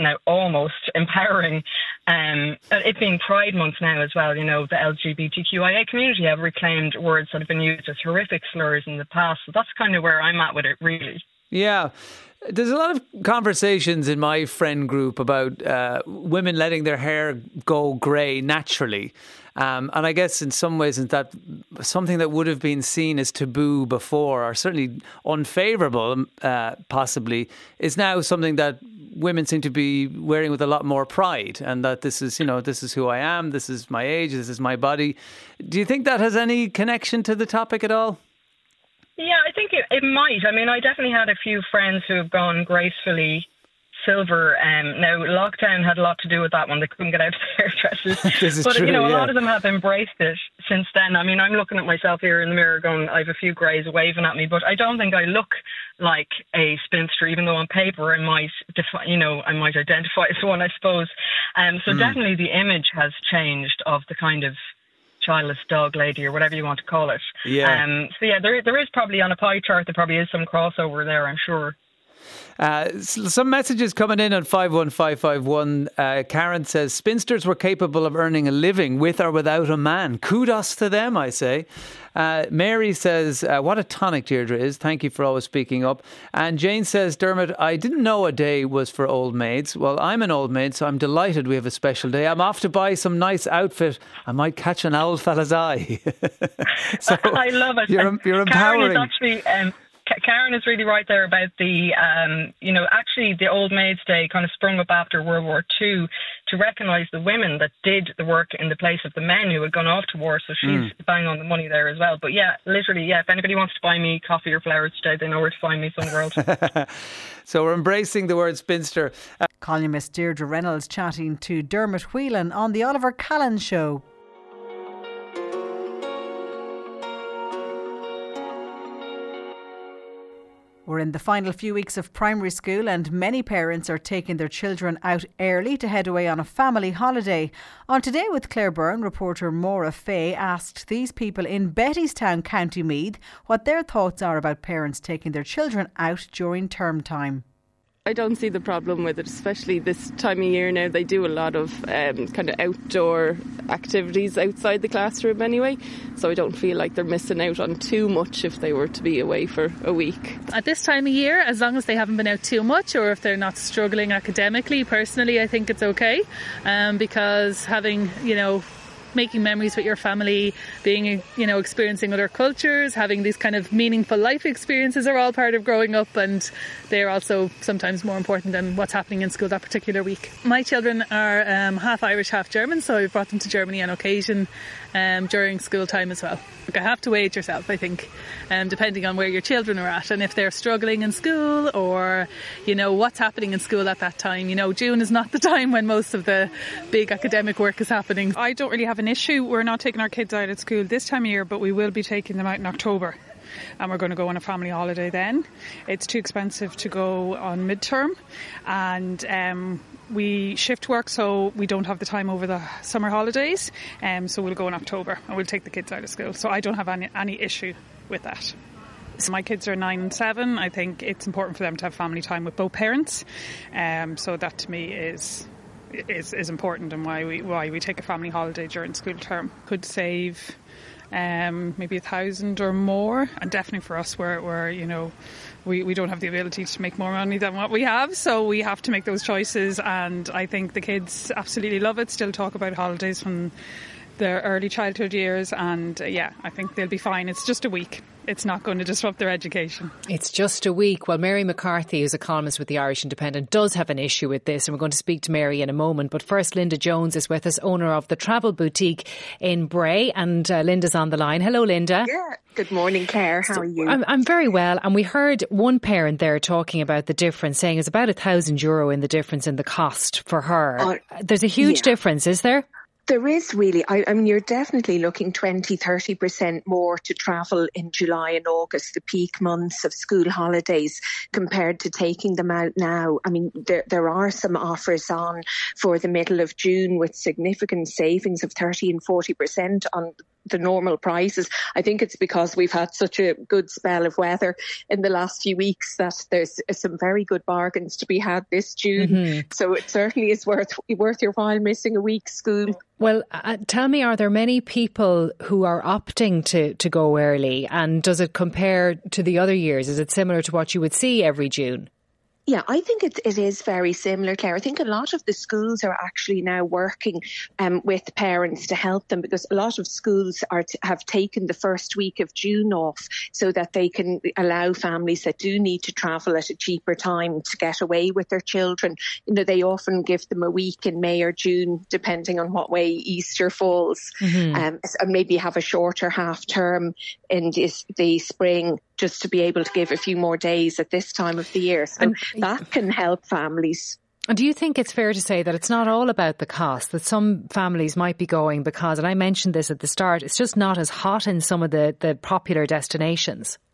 [SPEAKER 3] empowering. It being Pride Month now as well, you know, the LGBTQIA community have reclaimed words that have been used as horrific slurs in the past. So that's kind of where I'm at with it, really.
[SPEAKER 16] Yeah. There's a lot of conversations in my friend group about women letting their hair go grey naturally. And I guess in some ways that something that would have been seen as taboo before, or certainly unfavourable possibly, is now something that women seem to be wearing with a lot more pride, and that this is, you know, this is who I am, this is my age, this is my body. Do you think that has any connection to the topic at all?
[SPEAKER 3] Yeah, I think it might. I mean, I definitely had a few friends who have gone gracefully silver. Now, lockdown had a lot to do with that one. They couldn't get out of their hairdressers.
[SPEAKER 16] This is
[SPEAKER 3] but,
[SPEAKER 16] true,
[SPEAKER 3] you know, a
[SPEAKER 16] yeah.
[SPEAKER 3] lot of them have embraced it since then. I mean, I'm looking at myself here in the mirror going, I have a few greys waving at me, but I don't think I look like a spinster, even though on paper I might identify as one, I suppose. So definitely the image has changed of the kind of childless dog lady, or whatever you want to call it.
[SPEAKER 16] Yeah.
[SPEAKER 3] So yeah, there is probably on a pie chart, there probably is some crossover there, I'm sure.
[SPEAKER 16] Some messages coming in on 51551. Karen says, spinsters were capable of earning a living with or without a man. Kudos to them, I say. Mary says, what a tonic Deirdre is. Thank you for always speaking up. And Jane says, Dermot, I didn't know a day was for old maids. Well, I'm an old maid, so I'm delighted we have a special day. I'm off to buy some nice outfit. I might catch an old fella's eye. So
[SPEAKER 3] I love it.
[SPEAKER 16] You're empowering.
[SPEAKER 3] Karen is actually... Karen is really right there about the, actually the Old Maids' Day kind of sprung up after World War II to recognise the women that did the work in the place of the men who had gone off to war. So she's bang on the money there as well. But yeah, literally, if anybody wants to buy me coffee or flowers today, they know where to find me in the world.
[SPEAKER 16] So we're embracing the word spinster.
[SPEAKER 1] Columnist Deirdre Reynolds chatting to Dermot Whelan on the Oliver Callan Show. We're in the final few weeks of primary school and many parents are taking their children out early to head away on a family holiday. On Today with Claire Byrne, reporter Maura Fay asked these people in Bettystown, County Meath, what their thoughts are about parents taking their children out during term time.
[SPEAKER 17] I don't see the problem with it, especially this time of year now. They do a lot of kind of outdoor activities outside the classroom anyway, so I don't feel like they're missing out on too much if they were to be away for a week.
[SPEAKER 4] At this time of year, as long as they haven't been out too much or if they're not struggling academically, personally I think it's okay, because having, making memories with your family, being, experiencing other cultures, having these kind of meaningful life experiences are all part of growing up, and they're also sometimes more important than what's happening in school that particular week. My children are half Irish, half German, so I've brought them to Germany on occasion during school time as well. I have to weigh it yourself, I think, depending on where your children are at and if they're struggling in school or, what's happening in school at that time. June is not the time when most of the big academic work is happening.
[SPEAKER 18] I don't really have an issue. We're not taking our kids out at school this time of year, but we will be taking them out in October. And we're going to go on a family holiday then. It's too expensive to go on midterm, and we shift work, so we don't have the time over the summer holidays. So we'll go in October and we'll take the kids out of school. So I don't have any issue with that. So my kids are 9 and 7. I think it's important for them to have family time with both parents. So that to me is important, and why we take a family holiday during school term. Could save maybe 1,000 or more, and definitely for us where we don't have the ability to make more money than what we have, so we have to make those choices. And I think the kids absolutely love it, still talk about holidays from their early childhood years, and I think they'll be fine. It's just a week. It's not going to disrupt their education.
[SPEAKER 14] It's just a week. Well, Mary McCarthy, who's a columnist with the Irish Independent, does have an issue with this, and we're going to speak to Mary in a moment. But first, Linda Jones is with us, owner of the Travel Boutique in Bray, and Linda's on the line. Hello, Linda.
[SPEAKER 19] Yeah. Good morning, Claire. How are you?
[SPEAKER 14] I'm very well. And we heard one parent there talking about the difference, saying it's about €1,000 in the difference in the cost for her. There's a huge difference, is there?
[SPEAKER 19] There is really. I mean, you're definitely looking 20-30% more to travel in July and August, the peak months of school holidays, compared to taking them out now. I mean, there are some offers on for the middle of June with significant savings of 30 and 40% on the normal prices. I think it's because we've had such a good spell of weather in the last few weeks that there's some very good bargains to be had this June. Mm-hmm. So it certainly is worth your while missing a week's school.
[SPEAKER 14] Well, tell me, are there many people who are opting to go early, and does it compare to the other years? Is it similar to what you would see every June?
[SPEAKER 19] Yeah, I think it is very similar, Claire. I think a lot of the schools are actually now working with parents to help them, because a lot of schools have taken the first week of June off so that they can allow families that do need to travel at a cheaper time to get away with their children. They often give them a week in May or June, depending on what way Easter falls, and maybe have a shorter half term in the spring, just to be able to give a few more days at this time of the year. So that can help families.
[SPEAKER 14] And do you think it's fair to say that it's not all about the cost, that some families might be going because, and I mentioned this at the start, it's just not as hot in some of the popular destinations?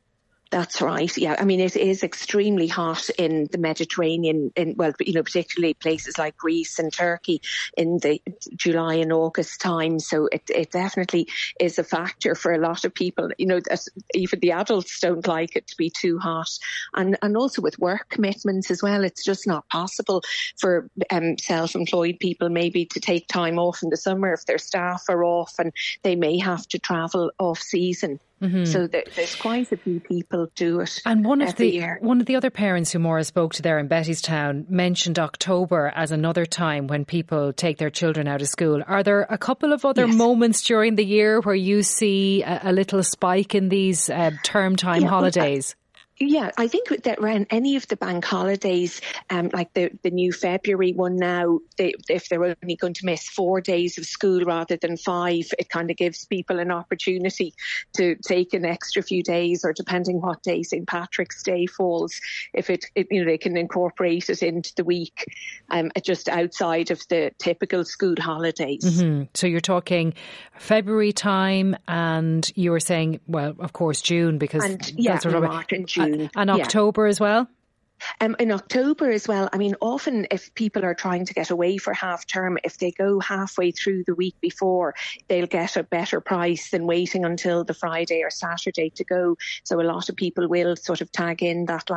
[SPEAKER 19] That's right. Yeah, I mean, it is extremely hot in the Mediterranean, particularly places like Greece and Turkey in the July and August time. So it definitely is a factor for a lot of people. That even the adults don't like it to be too hot, and also with work commitments as well. It's just not possible for self-employed people maybe to take time off in the summer if their staff are off, and they may have to travel off season. Mm-hmm. So there's quite a few people do it.
[SPEAKER 14] And one of the
[SPEAKER 19] year.
[SPEAKER 14] One of the other parents who Maura spoke to there in Bettystown mentioned October as another time when people take their children out of school. Are there a couple of other moments during the year where you see a little spike in these term time holidays?
[SPEAKER 19] Yeah, I think that around any of the bank holidays, like the new February one now, if they're only going to miss 4 days of school rather than 5, it kind of gives people an opportunity to take an extra few days, or depending what day St. Patrick's Day falls, if they can incorporate it into the week, just outside of the typical school holidays.
[SPEAKER 14] Mm-hmm. So you're talking February time, and you were saying, well, of course, June, because that's
[SPEAKER 19] March and June.
[SPEAKER 14] And October as well?
[SPEAKER 19] In October as well. I mean, often if people are trying to get away for half term, if they go halfway through the week before, they'll get a better price than waiting until the Friday or Saturday to go. So a lot of people will sort of tag in that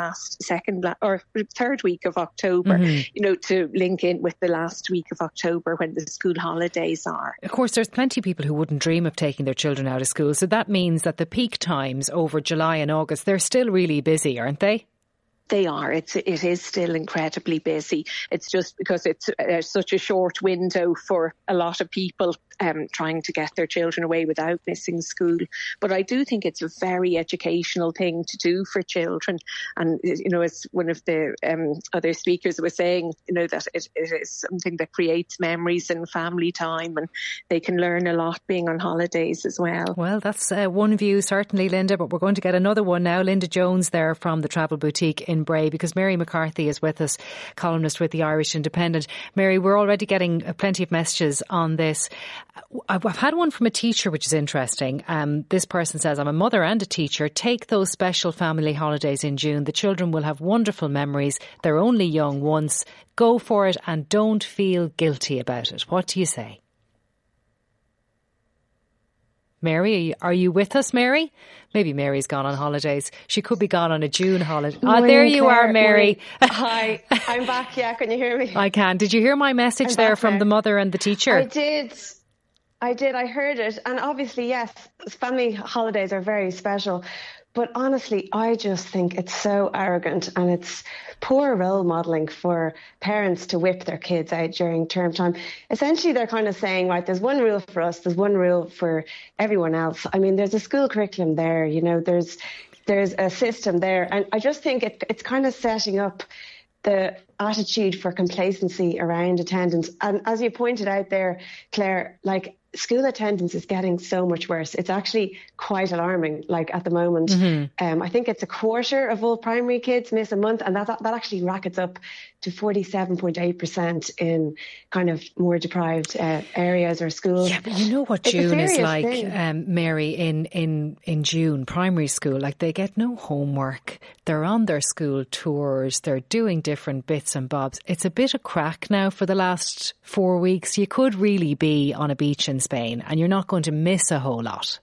[SPEAKER 19] third week of October, to link in with the last week of October when the school holidays are.
[SPEAKER 14] Of course, there's plenty of people who wouldn't dream of taking their children out of school. So that means that the peak times over July and August, they're still really busy, aren't they?
[SPEAKER 19] They are. It is still incredibly busy. It's just because it's such a short window for a lot of people trying to get their children away without missing school. But I do think it's a very educational thing to do for children. And, as one of the other speakers was saying, that it is something that creates memories and family time, and they can learn a lot being on holidays as well.
[SPEAKER 14] Well, that's one view, certainly, Linda, but we're going to get another one now. Linda Jones there from the Travel Boutique in Bray, because Mary McCarthy is with us, columnist with the Irish Independent. Mary, we're already getting plenty of messages on this. I've had one from a teacher, which is interesting. This person says, I'm a mother and a teacher. Take those special family holidays in June. The children will have wonderful memories. They're only young once. Go for it and don't feel guilty about it. What do you say? Mary, are you with us, Mary? Maybe Mary's gone on holidays. She could be gone on a June holiday. There you are, Mary.
[SPEAKER 20] Hi, I'm back. Yeah, can you hear me?
[SPEAKER 14] I can. Did you hear my message there from the mother and the teacher?
[SPEAKER 20] I did. I heard it. And obviously, yes, family holidays are very special. But honestly, I just think it's so arrogant, and it's poor role modelling for parents to whip their kids out during term time. Essentially, they're kind of saying, right, there's one rule for us, there's one rule for everyone else. I mean, there's a school curriculum there, there's a system there. And I just think it's kind of setting up the attitude for complacency around attendance. And as you pointed out there, Claire, school attendance is getting so much worse. It's actually quite alarming, at the moment. Mm-hmm. I think it's a quarter of all primary kids miss a month, and that actually rackets up to 47.8% in kind of more deprived areas or schools.
[SPEAKER 14] Yeah, but you know what June is like, Mary, in June, primary school, they get no homework. They're on their school tours. They're doing different bits and bobs. It's a bit of crack now for the last 4 weeks. You could really be on a beach in Spain and you're not going to miss a whole lot.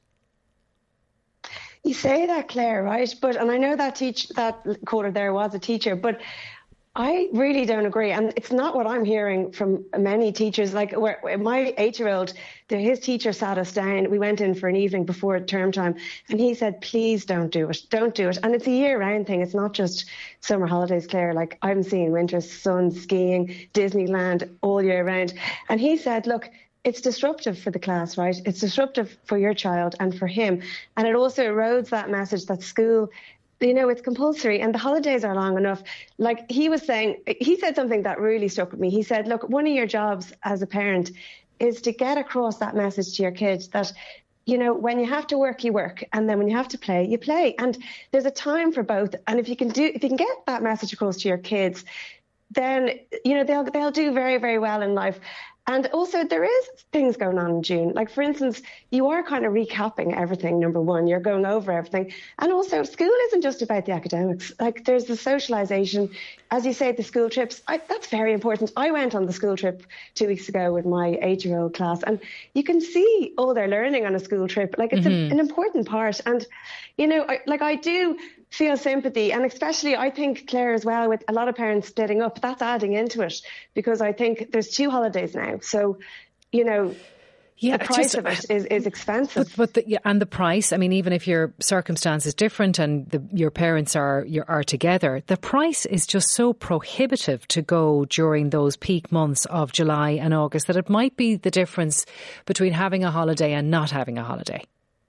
[SPEAKER 20] You say that, Claire, right? And I know that caller there was a teacher, but I really don't agree. And it's not what I'm hearing from many teachers. My 8-year-old, his teacher sat us down. We went in for an evening before term time, and he said, please don't do it. Don't do it. And it's a year-round thing. It's not just summer holidays, Claire. I'm seeing winter, sun, skiing, Disneyland all year round. And he said, look, it's disruptive for the class, right? It's disruptive for your child and for him. And it also erodes that message that school, it's compulsory and the holidays are long enough. He said something that really stuck with me. He said, look, one of your jobs as a parent is to get across that message to your kids that, when you have to work, you work. And then when you have to play, you play. And there's a time for both. And if you can get that message across to your kids, then, they'll do very, very well in life. And also there is things going on in June. Like, for instance, you are kind of recapping everything, number one. You're going over everything. And also, school isn't just about the academics. Like, there's the socialisation. As you say, the school trips, that's very important. I went on the school trip 2 weeks ago with my 8-year-old class, and you can see all their learning on a school trip. Like, it's an important part. And, I do feel sympathy, and especially I think, Claire, as well, with a lot of parents splitting up, that's adding into it, because I think there's 2 holidays now, so the price of it is expensive.
[SPEAKER 14] But the price, I mean, even if your circumstance is different and your parents are together, the price is just so prohibitive to go during those peak months of July and August that it might be the difference between having a holiday and not having a holiday.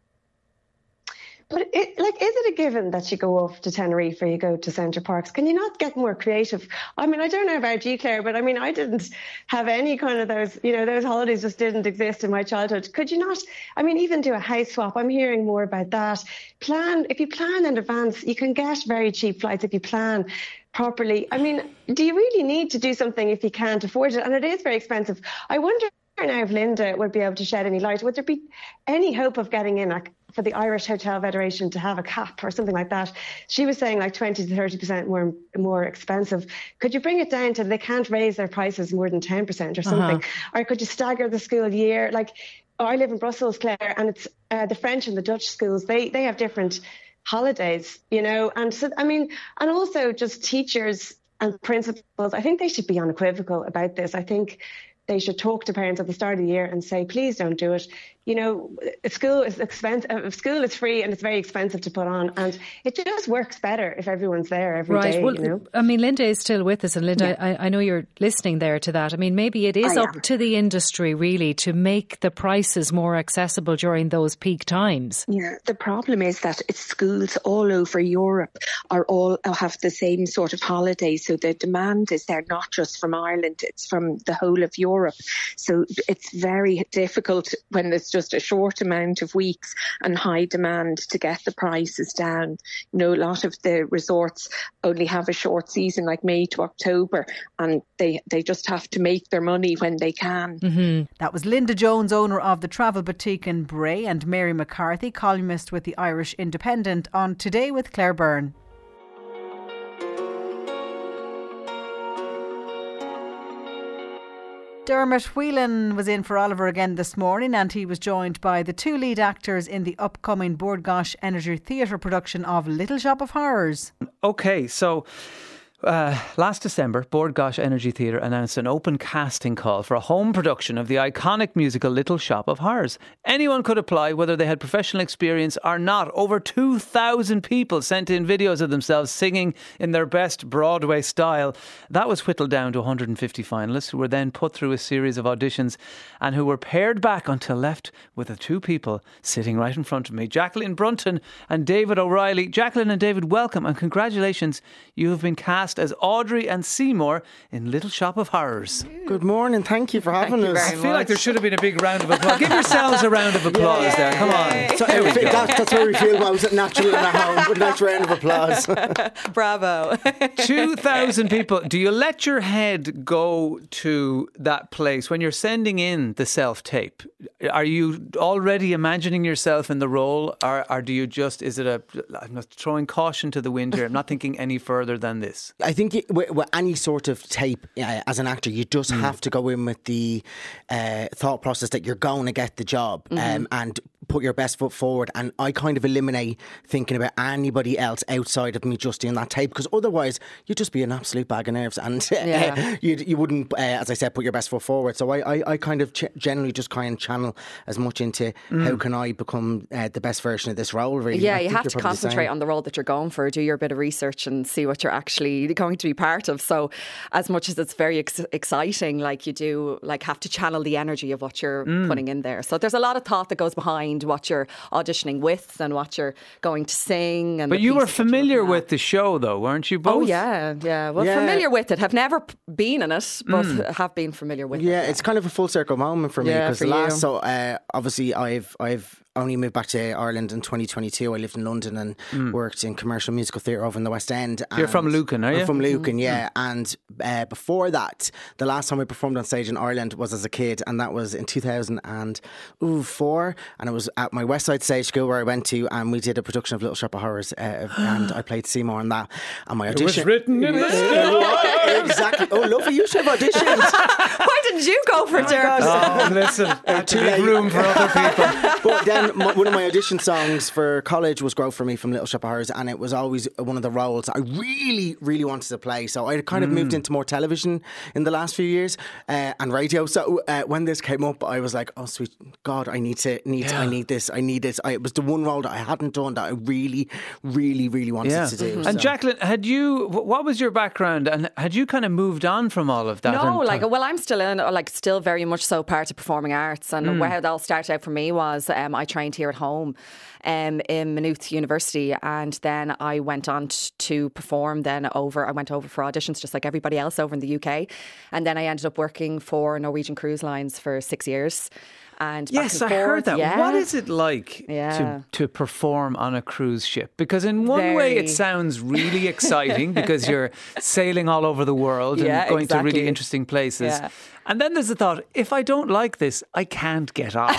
[SPEAKER 20] But is it a given that you go off to Tenerife or you go to Centre Parcs? Can you not get more creative? I mean, I don't know about you, Claire, but I mean, I didn't have any kind of those, those holidays just didn't exist in my childhood. Could you not, even do a house swap? I'm hearing more about that. If you plan in advance, you can get very cheap flights if you plan properly. I mean, do you really need to do something if you can't afford it? And it is very expensive. I wonder now if Linda would be able to shed any light. Would there be any hope of getting in for the Irish Hotel Federation to have a cap or something like that? She was saying like 20 to 30% more expensive. Could you bring it down to they can't raise their prices more than 10% or something? Or could you stagger the school year? Like, I live in Brussels, Claire, and it's the French and the Dutch schools. They have different holidays, and so and also just teachers and principals. I think they should be unequivocal about this. I think they should talk to parents at the start of the year and say, please don't do it. School is expensive. School is free and it's very expensive to put on. And it just works better if everyone's there every day.
[SPEAKER 14] Well, I mean, Linda is still with us. And Linda, yeah. I know you're listening there to that. I mean, maybe it is up to the industry really to make the prices more accessible during those peak times.
[SPEAKER 13] Yeah, the problem is that schools all over Europe all have the same sort of holidays. So the demand is there not just from Ireland, it's from the whole of Europe. So it's very difficult when there's just a short amount of weeks and high demand to get the prices down. A lot of the resorts only have a short season, like May to October, and they just have to make their money when they can.
[SPEAKER 1] Mm-hmm. That was Linda Jones, owner of the travel boutique in Bray, and Mary McCarthy, columnist with the Irish Independent, on Today with Claire Byrne. Dermot Whelan was in for Oliver again this morning, and he was joined by the 2 lead actors in the upcoming Bord Gáis Energy Theatre production of Little Shop of Horrors.
[SPEAKER 16] OK, so last December, Bord Gáis Energy Theatre announced an open casting call for a home production of the iconic musical Little Shop of Horrors. Anyone could apply, whether they had professional experience or not. Over 2,000 people sent in videos of themselves singing in their best Broadway style. That was whittled down to 150 finalists, who were then put through a series of auditions and who were paired back until left with the 2 people sitting right in front of me, Jacqueline Brunton and David O'Reilly. Jacqueline and David, welcome and congratulations. You have been cast as Audrey and Seymour in Little Shop of Horrors.
[SPEAKER 21] Good morning, thank you for having us.
[SPEAKER 16] I feel like there should have been a big round of applause. Give yourselves a round of applause there, come on.
[SPEAKER 21] So, that's where we feel well. Was it natural in our home? With a nice round of applause.
[SPEAKER 10] Bravo.
[SPEAKER 16] 2,000 people. Do you let your head go to that place when you're sending in the self-tape? Are you already imagining yourself in the role, or do you just, I'm not throwing caution to the wind here, I'm not thinking any further than this.
[SPEAKER 21] I think with any sort of tape, as an actor, you just have to go in with the thought process that you're going to get the job, and put your best foot forward. And I kind of eliminate thinking about anybody else outside of me just doing that tape, because otherwise you'd just be an absolute bag of nerves, and you wouldn't, as I said, put your best foot forward. So I kind of generally just kind of channel as much into how can I become the best version of this role, really.
[SPEAKER 22] Yeah, you have to concentrate on the role that you're going for, do your bit of research and see what you're actually going to be part of. So as much as it's very exciting, like, you do have to channel the energy of what you're putting in there. So there's a lot of thought that goes behind what you're auditioning with and what you're going to sing. And
[SPEAKER 16] but you were familiar with the show, though, weren't you both?
[SPEAKER 22] Oh yeah. Well, familiar with it. Have never been in it, but have been familiar with it.
[SPEAKER 21] Yeah, it's kind of a full circle moment for me, because obviously I've only moved back to Ireland in 2022. I lived in London and worked in commercial musical theatre over in the West End.
[SPEAKER 16] You're from Lucan, are you?
[SPEAKER 21] I'm from Lucan, yeah. And before that, the last time I performed on stage in Ireland was as a kid, and that was in 2004. And it was at my West Side Stage School where I went to, and we did a production of Little Shop of Horrors, and I played Seymour in that. And my audition...
[SPEAKER 16] It was written in the stars.
[SPEAKER 21] Exactly. Oh, lovely, you should have auditioned.
[SPEAKER 22] Why didn't you go for it, Dermot?
[SPEAKER 16] Oh, listen, too late room for other people.
[SPEAKER 21] But then one of my audition songs for college was Grow For Me from Little Shop of Horrors, and it was always one of the roles I really, really wanted to play. So I kind of moved into more television in the last few years and radio. So when this came up, I was like, oh, sweet God, I need this. It was the one role that I hadn't done that I really, really, really wanted to do.
[SPEAKER 16] And Jacqueline, what was your background, and had you kind of moved on from all of that?
[SPEAKER 22] No, I'm still very much so part of performing arts, and where it all started out for me was I trained here at home in Maynooth University, and then I went on to perform I went over for auditions just like everybody else over in the UK, and then I ended up working for Norwegian Cruise Lines for 6 years. And
[SPEAKER 16] yes, I heard that. Yeah. What is it like to perform on a cruise ship? Because in one way it sounds really exciting because you're sailing all over the world and going to really interesting places. Yeah. And then there's the thought, if I don't like this, I can't get off.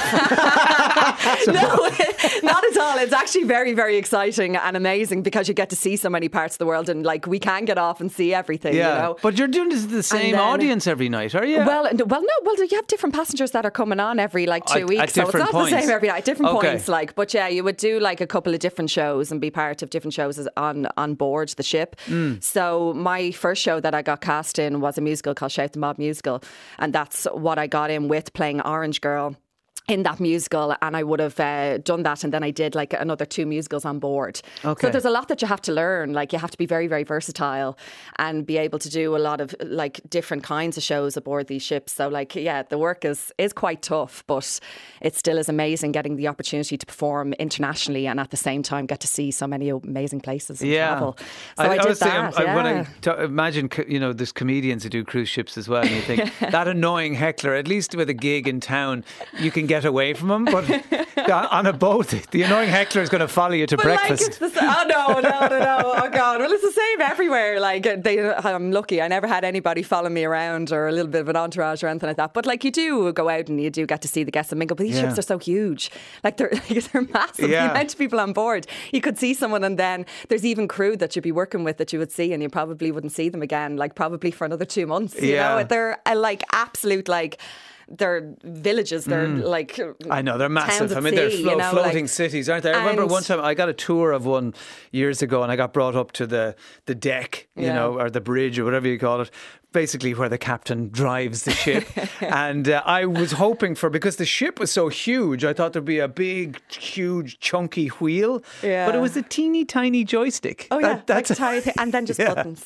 [SPEAKER 22] No, not at all. It's actually very, very exciting and amazing because you get to see so many parts of the world, and we can get off and see everything.
[SPEAKER 16] Yeah.
[SPEAKER 22] You know?
[SPEAKER 16] But you're doing this to the same audience every night, are you?
[SPEAKER 22] Well, no. Well, you have different passengers that are coming on every 2 weeks.
[SPEAKER 16] At different
[SPEAKER 22] so it's not
[SPEAKER 16] points.
[SPEAKER 22] the same every night. Different points, but yeah, you would do a couple of different shows and be part of different shows on board the ship. So my first show that I got cast in was a musical called Shout the Mob Musical, and that's what I got in with, playing Orange Girl in that musical, and I would have done that, and then I did another 2 musicals on board. Okay. So there's a lot that you have to learn. You have to be very, very versatile and be able to do a lot of different kinds of shows aboard these ships. So the work is quite tough, but it still is amazing getting the opportunity to perform internationally and at the same time get to see so many amazing places and travel. So I did that.
[SPEAKER 16] When I imagine, there's comedians who do cruise ships as well, and you think that annoying heckler, at least with a gig in town, you can get away from him, but on a boat the annoying heckler is going to follow you to breakfast.
[SPEAKER 22] No. Oh God. Well, it's the same everywhere. I'm lucky I never had anybody follow me around or a little bit of an entourage or anything like that, but you do go out and you do get to see the guests and mingle. But these ships are so huge, they're massive. The amount of people on board, you could see someone, and then there's even crew that you'd be working with that you would see and you probably wouldn't see them again probably for another 2 months. You know, they're absolute they're villages. They're
[SPEAKER 16] I know, they're massive.
[SPEAKER 22] I
[SPEAKER 16] mean, they're floating cities, aren't they? I remember one time I got a tour of one years ago, and I got brought up to the deck, or the bridge or whatever you call it, basically where the captain drives the ship. And I was hoping because the ship was so huge, I thought there'd be a big, huge, chunky wheel. Yeah. But it was a teeny tiny joystick.
[SPEAKER 22] Oh, yeah. That's a tiny thing. And then just buttons.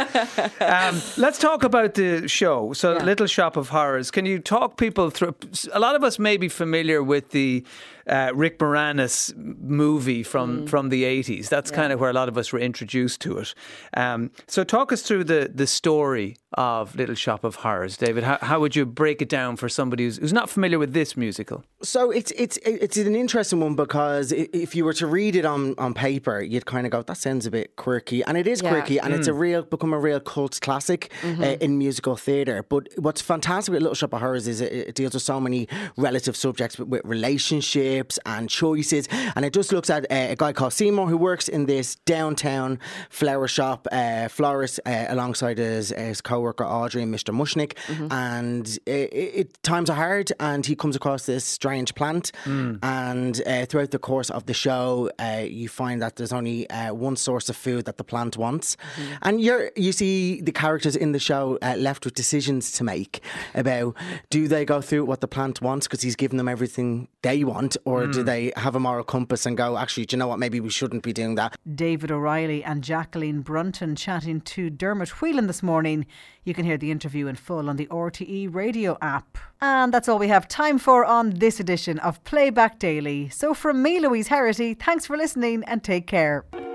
[SPEAKER 16] Let's talk about the show. So, Little Shop of Horrors. Can you talk people through? A lot of us may be familiar with the Rick Moranis movie from the 80s. That's kind of where a lot of us were introduced to it. So talk us through the story of Little Shop of Horrors, David. How would you break it down for somebody who's not familiar with this musical? So
[SPEAKER 21] it's an interesting one, because if you were to read it on paper, you'd kind of go, that sounds a bit quirky, and it is quirky, and it's become a real cult classic in musical theatre. But what's fantastic with Little Shop of Horrors is it deals with so many relative subjects with relationships and choices, and it just looks at a guy called Seymour who works in this downtown flower shop, florist, alongside his co-worker Audrey and Mr. Mushnick, and times are hard, and he comes across this strange plant, and throughout the course of the show you find that there's only one source of food that the plant wants, and you see the characters in the show left with decisions to make about, do they go through what the plant wants because he's given them everything they want, or do they have a moral compass and go, actually, do you know what, maybe we shouldn't be doing that.
[SPEAKER 1] David O'Reilly and Jacqueline Brunton chatting to Dermot Whelan this morning. You can hear the interview in full on the RTE radio app. And that's all we have time for on this edition of Playback Daily. So from me, Louise Herity, thanks for listening and take care.